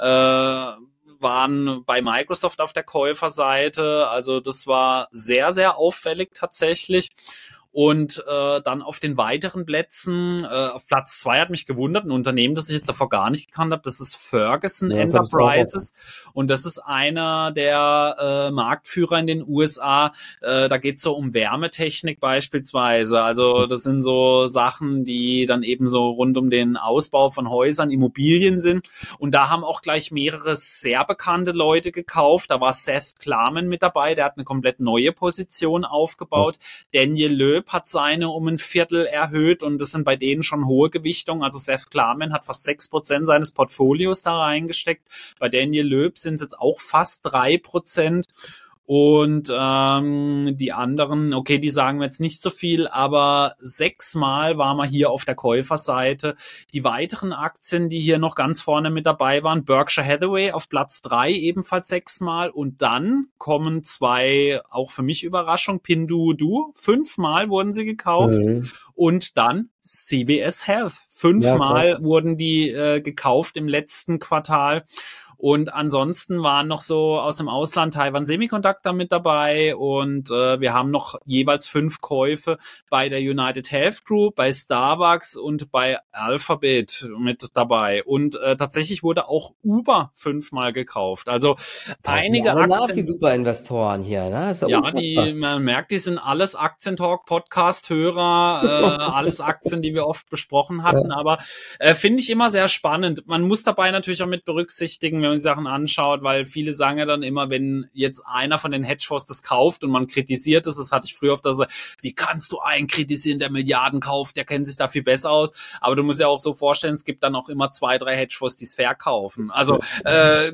A: äh, waren bei Microsoft auf der Käuferseite. Also das war sehr, sehr auffällig tatsächlich. Und äh, dann auf den weiteren Plätzen, äh, auf Platz zwei hat mich gewundert, ein Unternehmen, das ich jetzt davor gar nicht gekannt habe, das ist Ferguson
B: Ja, das hab ich auch
A: Enterprises. Und das ist einer der äh, Marktführer in den U S A. Äh, da geht es so um Wärmetechnik beispielsweise. Also das sind so Sachen, die dann eben so rund um den Ausbau von Häusern, Immobilien sind. Und da haben auch gleich mehrere sehr bekannte Leute gekauft. Da war Seth Klarman mit dabei, der hat eine komplett neue Position aufgebaut. Was? Daniel Löb Loeb hat seine um ein Viertel erhöht und das sind bei denen schon hohe Gewichtungen. Also Seth Klarman hat fast sechs Prozent seines Portfolios da reingesteckt. Bei Daniel Loeb sind es jetzt auch fast drei Prozent. Und ähm, die anderen, okay, die sagen mir jetzt nicht so viel, aber sechsmal waren wir hier auf der Käuferseite. Die weiteren Aktien, die hier noch ganz vorne mit dabei waren, Berkshire Hathaway auf Platz drei, ebenfalls sechsmal. Und dann kommen zwei, auch für mich Überraschung, Pinduoduo, fünfmal wurden sie gekauft. Mhm. Und dann C V S Health, fünfmal ja, wurden die äh, gekauft im letzten Quartal. Und ansonsten waren noch so aus dem Ausland Taiwan Semiconductor mit dabei und äh, wir haben noch jeweils fünf Käufe bei der United Health Group, bei Starbucks und bei Alphabet mit dabei. Und äh, tatsächlich wurde auch Uber fünfmal gekauft. Also das einige
B: alle
A: Aktien.
B: Die Superinvestoren hier, ne? Das ist
A: ja,
B: unfassbar.
A: die, man merkt, die sind alles Aktientalk-Podcast-Hörer, äh, alles Aktien, die wir oft besprochen hatten. Ja. Aber äh, finde ich immer sehr spannend. Man muss dabei natürlich auch mit berücksichtigen, wenn man die Sachen anschaut, weil viele sagen ja dann immer, wenn jetzt einer von den Hedgefonds das kauft und man kritisiert es, das hatte ich früher auf der Seite, wie kannst du einen kritisieren, der Milliarden kauft, der kennt sich da viel besser aus. Aber du musst ja auch so vorstellen, es gibt dann auch immer zwei, drei Hedgefonds, die es verkaufen. Also äh,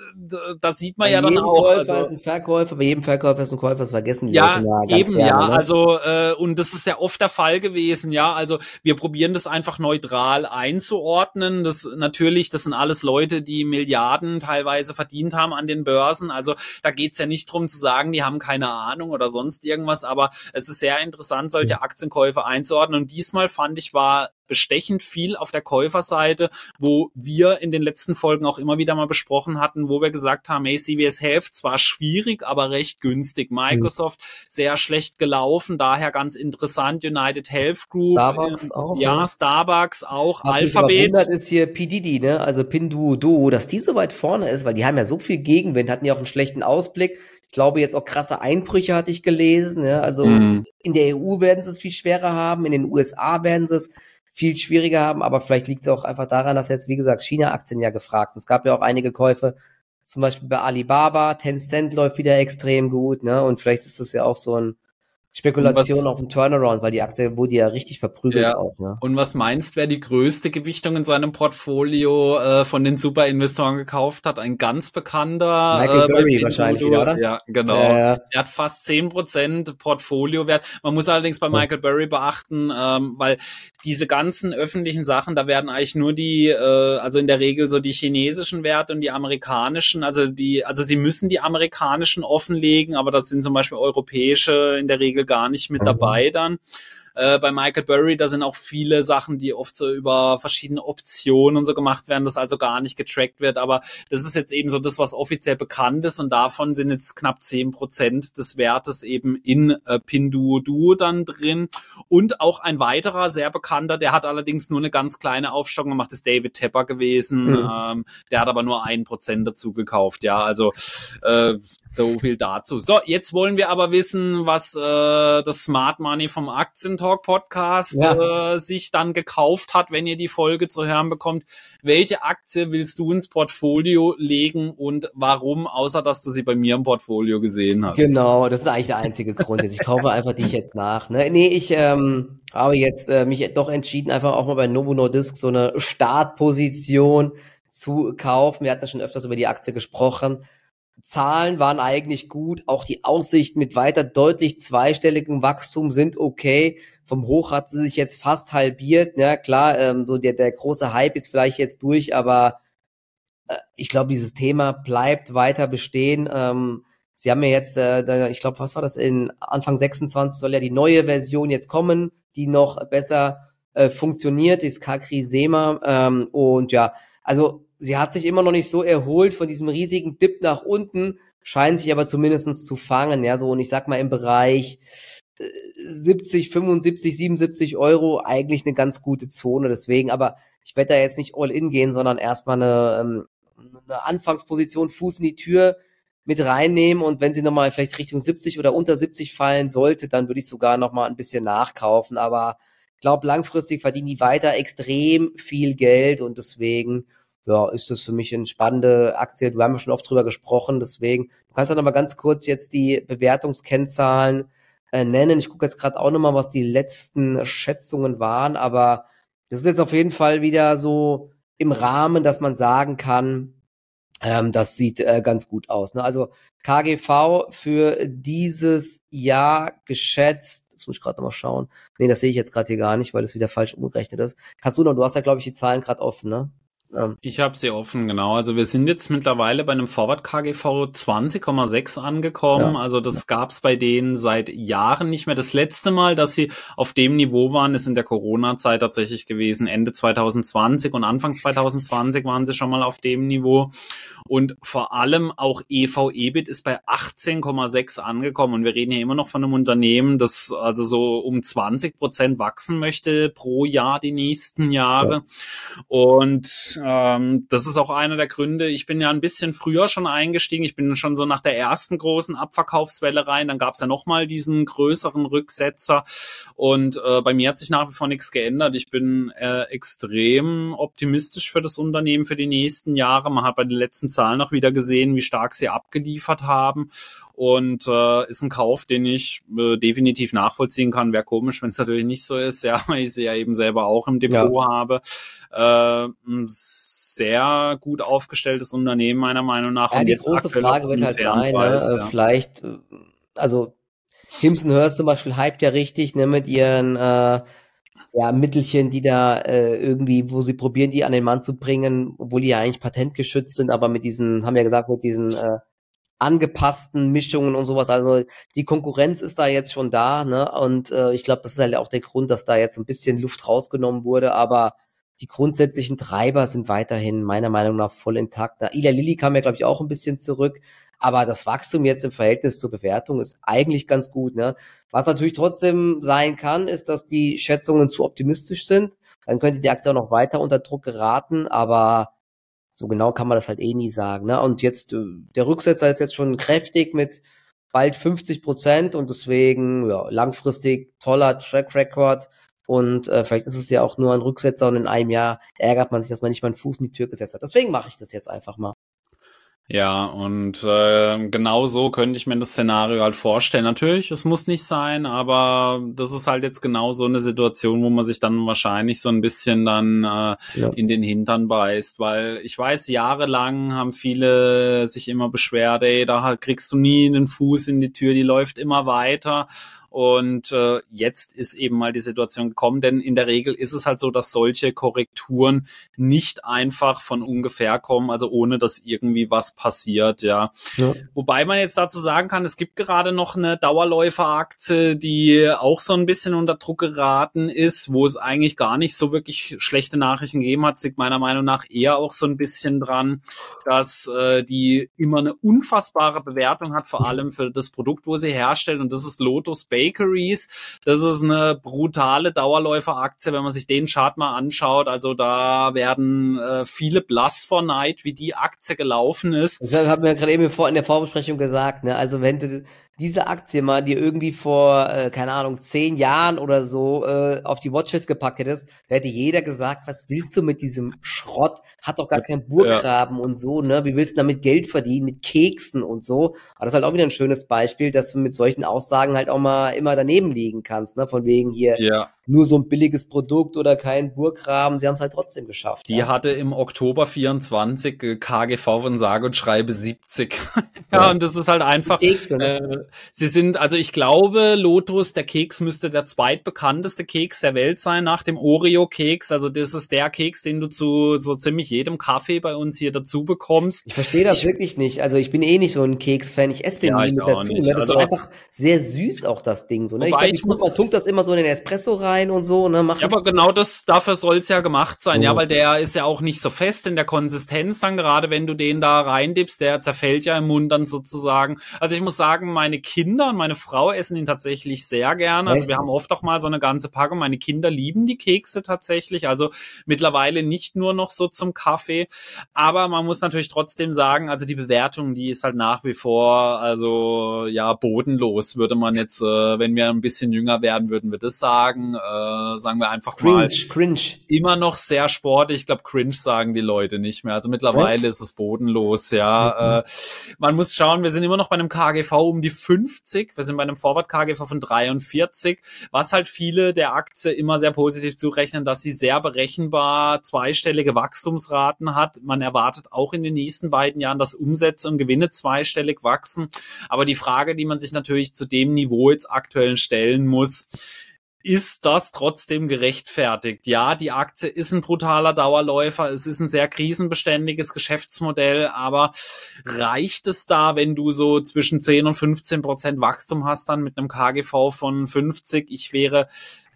A: das sieht man bei ja dann auch.
B: Bei jedem Käufer also, ist ein Verkäufer, bei jedem Verkäufer ist ein Käufer, das vergessen die
A: ja,
B: Leute mal
A: ganz eben,
B: gerne,
A: ja,
B: ne?
A: also äh, und das ist ja oft der Fall gewesen, ja, also wir probieren das einfach neutral einzuordnen. Das natürlich, das sind alles Leute, die Milliarden teilweise verdient haben an den Börsen. Also da geht's ja nicht drum zu sagen, die haben keine Ahnung oder sonst irgendwas, aber es ist sehr interessant, solche Aktienkäufe einzuordnen. Und diesmal fand ich, war bestechend viel auf der Käuferseite, wo wir in den letzten Folgen auch immer wieder mal besprochen hatten, wo wir gesagt haben, hey, C V S Health zwar schwierig, aber recht günstig. Microsoft mhm. sehr schlecht gelaufen, daher ganz interessant. United Health Group.
B: Starbucks äh, auch.
A: Ja,
B: ne?
A: Starbucks auch.
B: Was
A: Alphabet.
B: Was mich ist hier P. Diddy, ne? Also Pinduoduo, dass die so weit vorne ist, weil die haben ja so viel Gegenwind, hatten ja auch einen schlechten Ausblick. Ich glaube, jetzt auch krasse Einbrüche hatte ich gelesen. Ja? Also mhm. in der E U werden sie es viel schwerer haben, in den U S A werden sie es viel schwieriger haben, aber vielleicht liegt es auch einfach daran, dass jetzt, wie gesagt, China-Aktien ja gefragt sind. Es gab ja auch einige Käufe, zum Beispiel bei Alibaba, Tencent läuft wieder extrem gut, ne? Und vielleicht ist das ja auch so ein Spekulation was, auf den Turnaround, weil die Aktie wurde ja richtig verprügelt ja. auch. Ne?
A: Und was meinst, wer die größte Gewichtung in seinem Portfolio äh, von den Superinvestoren gekauft hat? Ein ganz bekannter.
B: Michael äh, Burry wahrscheinlich wieder, oder?
A: Ja, genau. Äh, er hat fast zehn Prozent Portfoliowert. Man muss allerdings bei Michael Burry beachten, ähm, weil diese ganzen öffentlichen Sachen, da werden eigentlich nur die, äh, also in der Regel so die chinesischen Werte und die amerikanischen, also die, also sie müssen die amerikanischen offenlegen, aber das sind zum Beispiel europäische in der Regel gar nicht mit dabei dann. Äh, bei Michael Burry, da sind auch viele Sachen, die oft so über verschiedene Optionen und so gemacht werden, das also gar nicht getrackt wird, aber das ist jetzt eben so das, was offiziell bekannt ist und davon sind jetzt knapp zehn Prozent des Wertes eben in äh, Pinduoduo dann drin und auch ein weiterer sehr bekannter, der hat allerdings nur eine ganz kleine Aufstockung gemacht, ist David Tepper gewesen, mhm. ähm, der hat aber nur ein Prozent dazu gekauft, ja, also äh, so viel dazu. So, jetzt wollen wir aber wissen, was äh, das Smart Money vom Aktientalk Podcast ja. äh, sich dann gekauft hat, wenn ihr die Folge zu hören bekommt. Welche Aktie willst du ins Portfolio legen und warum, außer dass du sie bei mir im Portfolio gesehen hast?
B: Genau, das ist eigentlich der einzige Grund. Ich kaufe einfach dich jetzt nach. Ne? Nee, ich ähm, habe jetzt äh, mich doch entschieden, einfach auch mal bei Novo Nordisk so eine Startposition zu kaufen. Wir hatten ja schon öfters über die Aktie gesprochen. Zahlen waren eigentlich gut, auch die Aussichten mit weiter deutlich zweistelligem Wachstum sind okay. Vom Hoch hat sie sich jetzt fast halbiert. Ja, klar, ähm, so der, der große Hype ist vielleicht jetzt durch, aber äh, ich glaube, dieses Thema bleibt weiter bestehen. Ähm, sie haben ja jetzt, äh, ich glaube, was war das, in Anfang sechsundzwanzig soll ja die neue Version jetzt kommen, die noch besser äh, funktioniert, ist CagriSema. Ähm, und ja, also sie hat sich immer noch nicht so erholt von diesem riesigen Dip nach unten, scheint sich aber zumindest zu fangen, ja, so, und ich sag mal im Bereich siebzig, fünfundsiebzig, siebenundsiebzig Euro eigentlich eine ganz gute Zone, deswegen, aber ich werde da jetzt nicht all in gehen, sondern erstmal eine, eine Anfangsposition, Fuß in die Tür mit reinnehmen und wenn sie nochmal vielleicht Richtung siebzig oder unter siebzig fallen sollte, dann würde ich sogar nochmal ein bisschen nachkaufen, aber ich glaube, langfristig verdienen die weiter extrem viel Geld und deswegen ja, ist das für mich eine spannende Aktie. Wir haben ja schon oft drüber gesprochen, deswegen, du kannst dann aber ganz kurz jetzt die Bewertungskennzahlen äh, nennen. Ich gucke jetzt gerade auch nochmal, was die letzten Schätzungen waren, aber das ist jetzt auf jeden Fall wieder so im Rahmen, dass man sagen kann, ähm, das sieht äh, ganz gut aus. Ne? Also K G V für dieses Jahr geschätzt, das muss ich gerade nochmal schauen. Nee, das sehe ich jetzt gerade hier gar nicht, weil das wieder falsch umgerechnet ist. Hast du noch, du hast da, glaube ich, die Zahlen gerade offen, ne? Ähm,
A: Ich habe sie offen, genau. Also wir sind jetzt mittlerweile bei einem Forward K G V zwanzig Komma sechs angekommen.
B: Ja.
A: Also das gab's bei denen seit Jahren nicht mehr. Das letzte Mal, dass sie auf dem Niveau waren, ist in der Corona-Zeit tatsächlich gewesen. Ende zwanzig zwanzig und Anfang zwanzig zwanzig waren sie schon mal auf dem Niveau. Und vor allem auch E V-EBIT ist bei achtzehn Komma sechs angekommen. Und wir reden hier immer noch von einem Unternehmen, das also so um zwanzig Prozent wachsen möchte pro Jahr die nächsten Jahre. Ja. Und ähm, das ist auch einer der Gründe. Ich bin ja ein bisschen früher schon eingestiegen. Ich bin schon so nach der ersten großen Abverkaufswelle rein. Dann gab es ja nochmal diesen größeren Rücksetzer. Und äh, bei mir hat sich nach wie vor nichts geändert. Ich bin äh, extrem optimistisch für das Unternehmen für die nächsten Jahre. Man hat bei den letzten Zahlen noch wieder gesehen, wie stark sie abgeliefert haben. Und äh, ist ein Kauf, den ich äh, definitiv nachvollziehen kann. Wäre komisch, wenn es natürlich nicht so ist, ja, weil ich sie ja eben selber auch im Depot ja. habe. Äh, ein sehr gut aufgestelltes Unternehmen, meiner Meinung nach.
B: Ja,
A: und
B: die
A: jetzt
B: große Frage wird halt sein,
A: Preis,
B: ne?
A: ja.
B: Vielleicht, also Himson Hurst zum Beispiel hypt ja richtig, ne, mit ihren äh, ja, Mittelchen, die da äh, irgendwie, wo sie probieren, die an den Mann zu bringen, obwohl die ja eigentlich patentgeschützt sind, aber mit diesen, haben wir ja gesagt, mit diesen äh, angepassten Mischungen und sowas. Also die Konkurrenz ist da jetzt schon da, ne? Und äh, ich glaube, das ist halt auch der Grund, dass da jetzt ein bisschen Luft rausgenommen wurde, aber die grundsätzlichen Treiber sind weiterhin meiner Meinung nach voll intakt. Na, Eli Lilly kam ja, glaube ich, auch ein bisschen zurück, aber das Wachstum jetzt im Verhältnis zur Bewertung ist eigentlich ganz gut, ne? Was natürlich trotzdem sein kann, ist, dass die Schätzungen zu optimistisch sind. Dann könnte die Aktie auch noch weiter unter Druck geraten, aber so genau kann man das halt eh nie sagen, ne? Und jetzt, der Rücksetzer ist jetzt schon kräftig mit bald fünfzig Prozent und deswegen, ja, langfristig toller Track Record. Und äh, vielleicht ist es ja auch nur ein Rücksetzer und in einem Jahr ärgert man sich, dass man nicht mal einen Fuß in die Tür gesetzt hat. Deswegen mache ich das jetzt einfach mal.
A: Ja, und äh, genau so könnte ich mir das Szenario halt vorstellen. Natürlich, es muss nicht sein, aber das ist halt jetzt genau so eine Situation, wo man sich dann wahrscheinlich so ein bisschen dann äh, ja. in den Hintern beißt, weil ich weiß, jahrelang haben viele sich immer beschwert, ey, da kriegst du nie einen Fuß in die Tür, die läuft immer weiter. Und äh, jetzt ist eben mal die Situation gekommen, denn in der Regel ist es halt so, dass solche Korrekturen nicht einfach von ungefähr kommen, also ohne dass irgendwie was passiert, ja. ja. Wobei man jetzt dazu sagen kann, es gibt gerade noch eine Dauerläuferaktie, die auch so ein bisschen unter Druck geraten ist, wo es eigentlich gar nicht so wirklich schlechte Nachrichten gegeben hat. Es liegt meiner Meinung nach eher auch so ein bisschen dran, dass äh, die immer eine unfassbare Bewertung hat, vor allem für das Produkt, wo sie herstellt, und das ist Lotus Bakeries. Das ist eine brutale Dauerläuferaktie, wenn man sich den Chart mal anschaut. Also da werden äh, viele blass vor Neid, wie die Aktie gelaufen ist.
B: Das haben wir gerade eben in der Vorbesprechung gesagt, ne? Also wenn du diese Aktie mal dir irgendwie vor, äh, keine Ahnung, zehn Jahren oder so äh, auf die Watchlist gepackt hättest, da hätte jeder gesagt, was willst du mit diesem Schrott? Hat doch gar keinen Burggraben ja. und so, ne? Wie willst du damit Geld verdienen? Mit Keksen und so. Aber das ist halt auch wieder ein schönes Beispiel, dass du mit solchen Aussagen halt auch mal immer daneben liegen kannst, ne? Von wegen hier ja. nur so ein billiges Produkt oder kein Burggraben. Sie haben es halt trotzdem geschafft.
A: Die ja. hatte im Oktober vierundzwanzig äh, K G V von sage und schreibe siebzig. ja, ja, und das ist halt einfach... Kekse, ne? äh, Sie sind, also ich glaube, Lotus, der Keks müsste der zweitbekannteste Keks der Welt sein nach dem Oreo-Keks. Also das ist der Keks, den du zu so ziemlich jedem Kaffee bei uns hier dazu bekommst.
B: Ich verstehe das ich, wirklich nicht. Also ich bin eh nicht so ein Keks-Fan. Ich esse den ja, nie mit dazu. Ne? Das also, ist einfach sehr süß auch das Ding. So, ne? Ich glaube, ich muss, man tunkt das immer so in den Espresso rein und so. Ne?
A: Ja, aber genau das, dafür soll es ja gemacht sein. Oh. Ja, weil der ist ja auch nicht so fest in der Konsistenz dann, gerade wenn du den da reindippst, der zerfällt ja im Mund dann sozusagen. Also ich muss sagen, meine Kinder und meine Frau essen ihn tatsächlich sehr gerne. Also wir haben oft auch mal so eine ganze Packung. Meine Kinder lieben die Kekse tatsächlich. Also mittlerweile nicht nur noch so zum Kaffee. Aber man muss natürlich trotzdem sagen, also die Bewertung, die ist halt nach wie vor, also ja, bodenlos, würde man jetzt, äh, wenn wir ein bisschen jünger werden, würden wir das sagen. äh, sagen wir einfach
B: cringe,
A: mal,
B: cringe.
A: Immer noch sehr sportlich. Ich glaube, cringe sagen die Leute nicht mehr. Also mittlerweile ja. ist es bodenlos, ja. Mhm. Äh, man muss schauen, wir sind immer noch bei einem K G V um die fünfzig. Wir sind bei einem Forward-K G V von dreiundvierzig, was halt viele der Aktie immer sehr positiv zurechnen, dass sie sehr berechenbar zweistellige Wachstumsraten hat. Man erwartet auch in den nächsten beiden Jahren, dass Umsätze und Gewinne zweistellig wachsen. Aber die Frage, die man sich natürlich zu dem Niveau jetzt aktuell stellen muss, ist das trotzdem gerechtfertigt? Ja, die Aktie ist ein brutaler Dauerläufer, es ist ein sehr krisenbeständiges Geschäftsmodell, aber reicht es da, wenn du so zwischen zehn und fünfzehn Prozent Wachstum hast, dann mit einem K G V von fünfzig? Ich wäre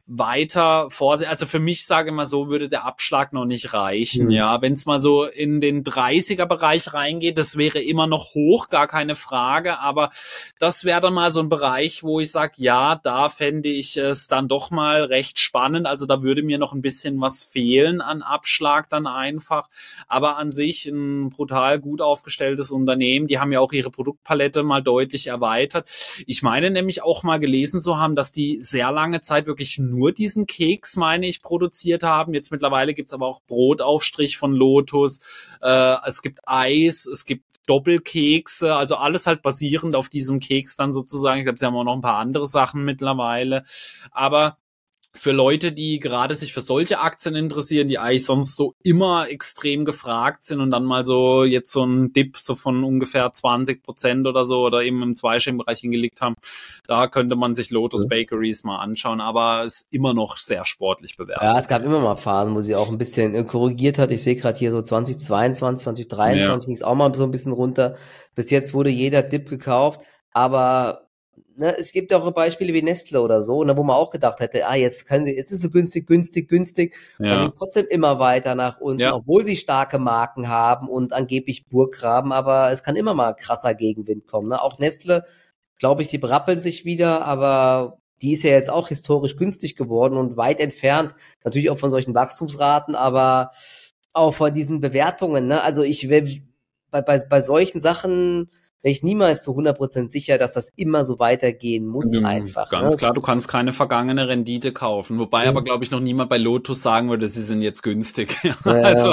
A: weiter vorsichtig, also für mich, sage ich mal so, würde der Abschlag noch nicht reichen, mhm. ja, wenn es mal so in den dreißiger-Bereich reingeht, das wäre immer noch hoch, gar keine Frage, aber das wäre dann mal so ein Bereich, wo ich sage, ja, da fände ich es dann doch mal recht spannend, also da würde mir noch ein bisschen was fehlen an Abschlag dann einfach, aber an sich ein brutal gut aufgestelltes Unternehmen, die haben ja auch ihre Produktpalette mal deutlich erweitert. Ich meine nämlich auch mal gelesen zu haben, dass die sehr lange Zeit wirklich nur nur diesen Keks, meine ich, produziert haben. Jetzt mittlerweile gibt's aber auch Brotaufstrich von Lotus, äh, es gibt Eis, es gibt Doppelkekse, also alles halt basierend auf diesem Keks dann sozusagen. Ich glaube, sie haben auch noch ein paar andere Sachen mittlerweile, aber für Leute, die gerade sich für solche Aktien interessieren, die eigentlich sonst so immer extrem gefragt sind und dann mal so jetzt so ein Dip so von ungefähr zwanzig Prozent oder so oder eben im zweistelligen Bereich hingelegt haben, da könnte man sich Lotus Bakeries mal anschauen, aber es ist immer noch sehr sportlich bewertet.
B: Ja, es gab immer mal Phasen, wo sie auch ein bisschen korrigiert hat. Ich sehe gerade hier so zwanzig zweiundzwanzig, zwanzig dreiundzwanzig ja. ging es auch mal so ein bisschen runter. Bis jetzt wurde jeder Dip gekauft, aber ne, es gibt auch Beispiele wie Nestle oder so, ne, wo man auch gedacht hätte, ah, jetzt können sie, jetzt ist es so günstig, günstig, günstig. Ja. Dann ging es trotzdem immer weiter nach unten, ja. obwohl sie starke Marken haben und angeblich Burggraben, aber es kann immer mal krasser Gegenwind kommen. Ne? Auch Nestle, glaube ich, die berappeln sich wieder, aber die ist ja jetzt auch historisch günstig geworden und weit entfernt, natürlich auch von solchen Wachstumsraten, aber auch von diesen Bewertungen. Ne? Also ich will bei, bei, bei solchen Sachen wäre ich niemals zu hundert Prozent sicher, dass das immer so weitergehen muss mhm, einfach.
A: Ganz
B: ne?
A: klar, du kannst keine vergangene Rendite kaufen. Wobei ja. aber, glaube ich, noch niemand bei Lotus sagen würde, sie sind jetzt günstig. Ja, also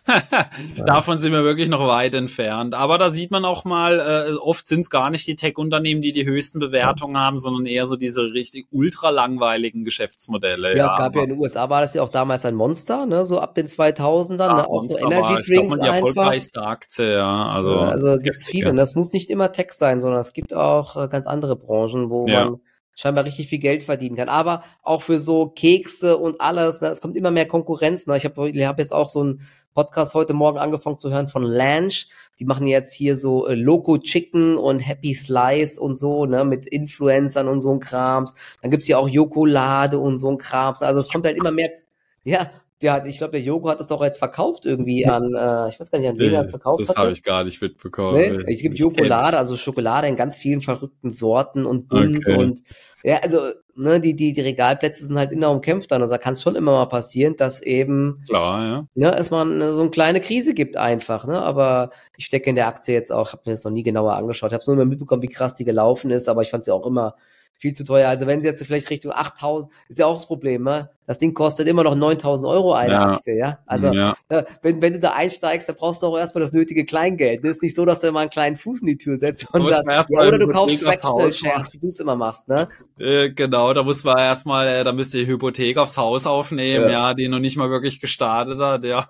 A: ja. davon sind wir wirklich noch weit entfernt. Aber da sieht man auch mal, äh, oft sind es gar nicht die Tech-Unternehmen, die die höchsten Bewertungen ja. haben, sondern eher so diese richtig ultra langweiligen Geschäftsmodelle.
B: Ja, ja, es gab ja in den U S A, war das ja auch damals ein Monster, ne, so ab den zweitausendern, ja, ne, auch so Energy Drinks einfach. Die
A: erfolgreichste Aktie, ja. Also,
B: ja, also gibt's viele, ja. und das muss nicht immer Tech sein, sondern es gibt auch äh, ganz andere Branchen, wo ja. man scheinbar richtig viel Geld verdienen kann. Aber auch für so Kekse und alles, ne, es kommt immer mehr Konkurrenz. Ne? Ich habe ich hab jetzt auch so einen Podcast heute Morgen angefangen zu hören von Lange. Die machen jetzt hier so äh, Loco Chicken und Happy Slice und so, ne, mit Influencern und so ein Krams. Dann gibt's hier auch Jokolade und so ein Krams. Also es kommt halt immer mehr, ja, der hat, ich glaube, der Joko hat das doch jetzt verkauft irgendwie an, äh, ich weiß gar nicht, an wen er es verkauft hat.
A: Das habe ich gar nicht mitbekommen.
B: Nee? Es gibt Jokolade, also Schokolade in ganz vielen verrückten Sorten und bunt okay. und ja, also ne, die die die Regalplätze sind halt immer umkämpft dann. Also da kann es schon immer mal passieren, dass eben
A: klar, ja,
B: ne, es mal eine, so eine kleine Krise gibt einfach. Ne, aber ich stecke in der Aktie jetzt auch, habe mir das noch nie genauer angeschaut. Ich habe nur immer mitbekommen, wie krass die gelaufen ist, aber ich fand sie auch immer viel zu teuer. Also wenn sie jetzt vielleicht Richtung achttausend, ist ja auch das Problem, ne? Das Ding kostet immer noch neuntausend Euro eine ja. Aktie, ja? Also ja. Ne, wenn, wenn du da einsteigst, dann brauchst du auch erstmal das nötige Kleingeld. Das ist nicht so, dass du mal einen kleinen Fuß in die Tür setzt. Sondern, ja, oder du kaufst Fractional Shares, wie du es immer machst, ne?
A: Äh, genau, da muss man erstmal, äh, da müsst ihr die Hypothek aufs Haus aufnehmen, ja, ja die noch nicht mal wirklich gestartet hat, ja.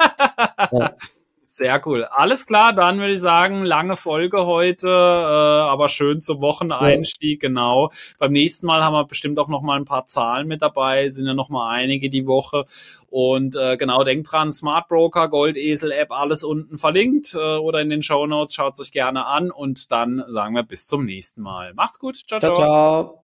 A: ja. Sehr cool. Alles klar, dann würde ich sagen, lange Folge heute, äh, aber schön zum Wocheneinstieg, ja. genau. Beim nächsten Mal haben wir bestimmt auch noch mal ein paar Zahlen mit dabei, sind ja noch mal einige die Woche. Und äh, genau, denkt dran, Smart Broker, Goldesel App, alles unten verlinkt äh, oder in den Shownotes, schaut es euch gerne an und dann sagen wir bis zum nächsten Mal. Macht's gut, ciao, ciao. Ciao, ciao.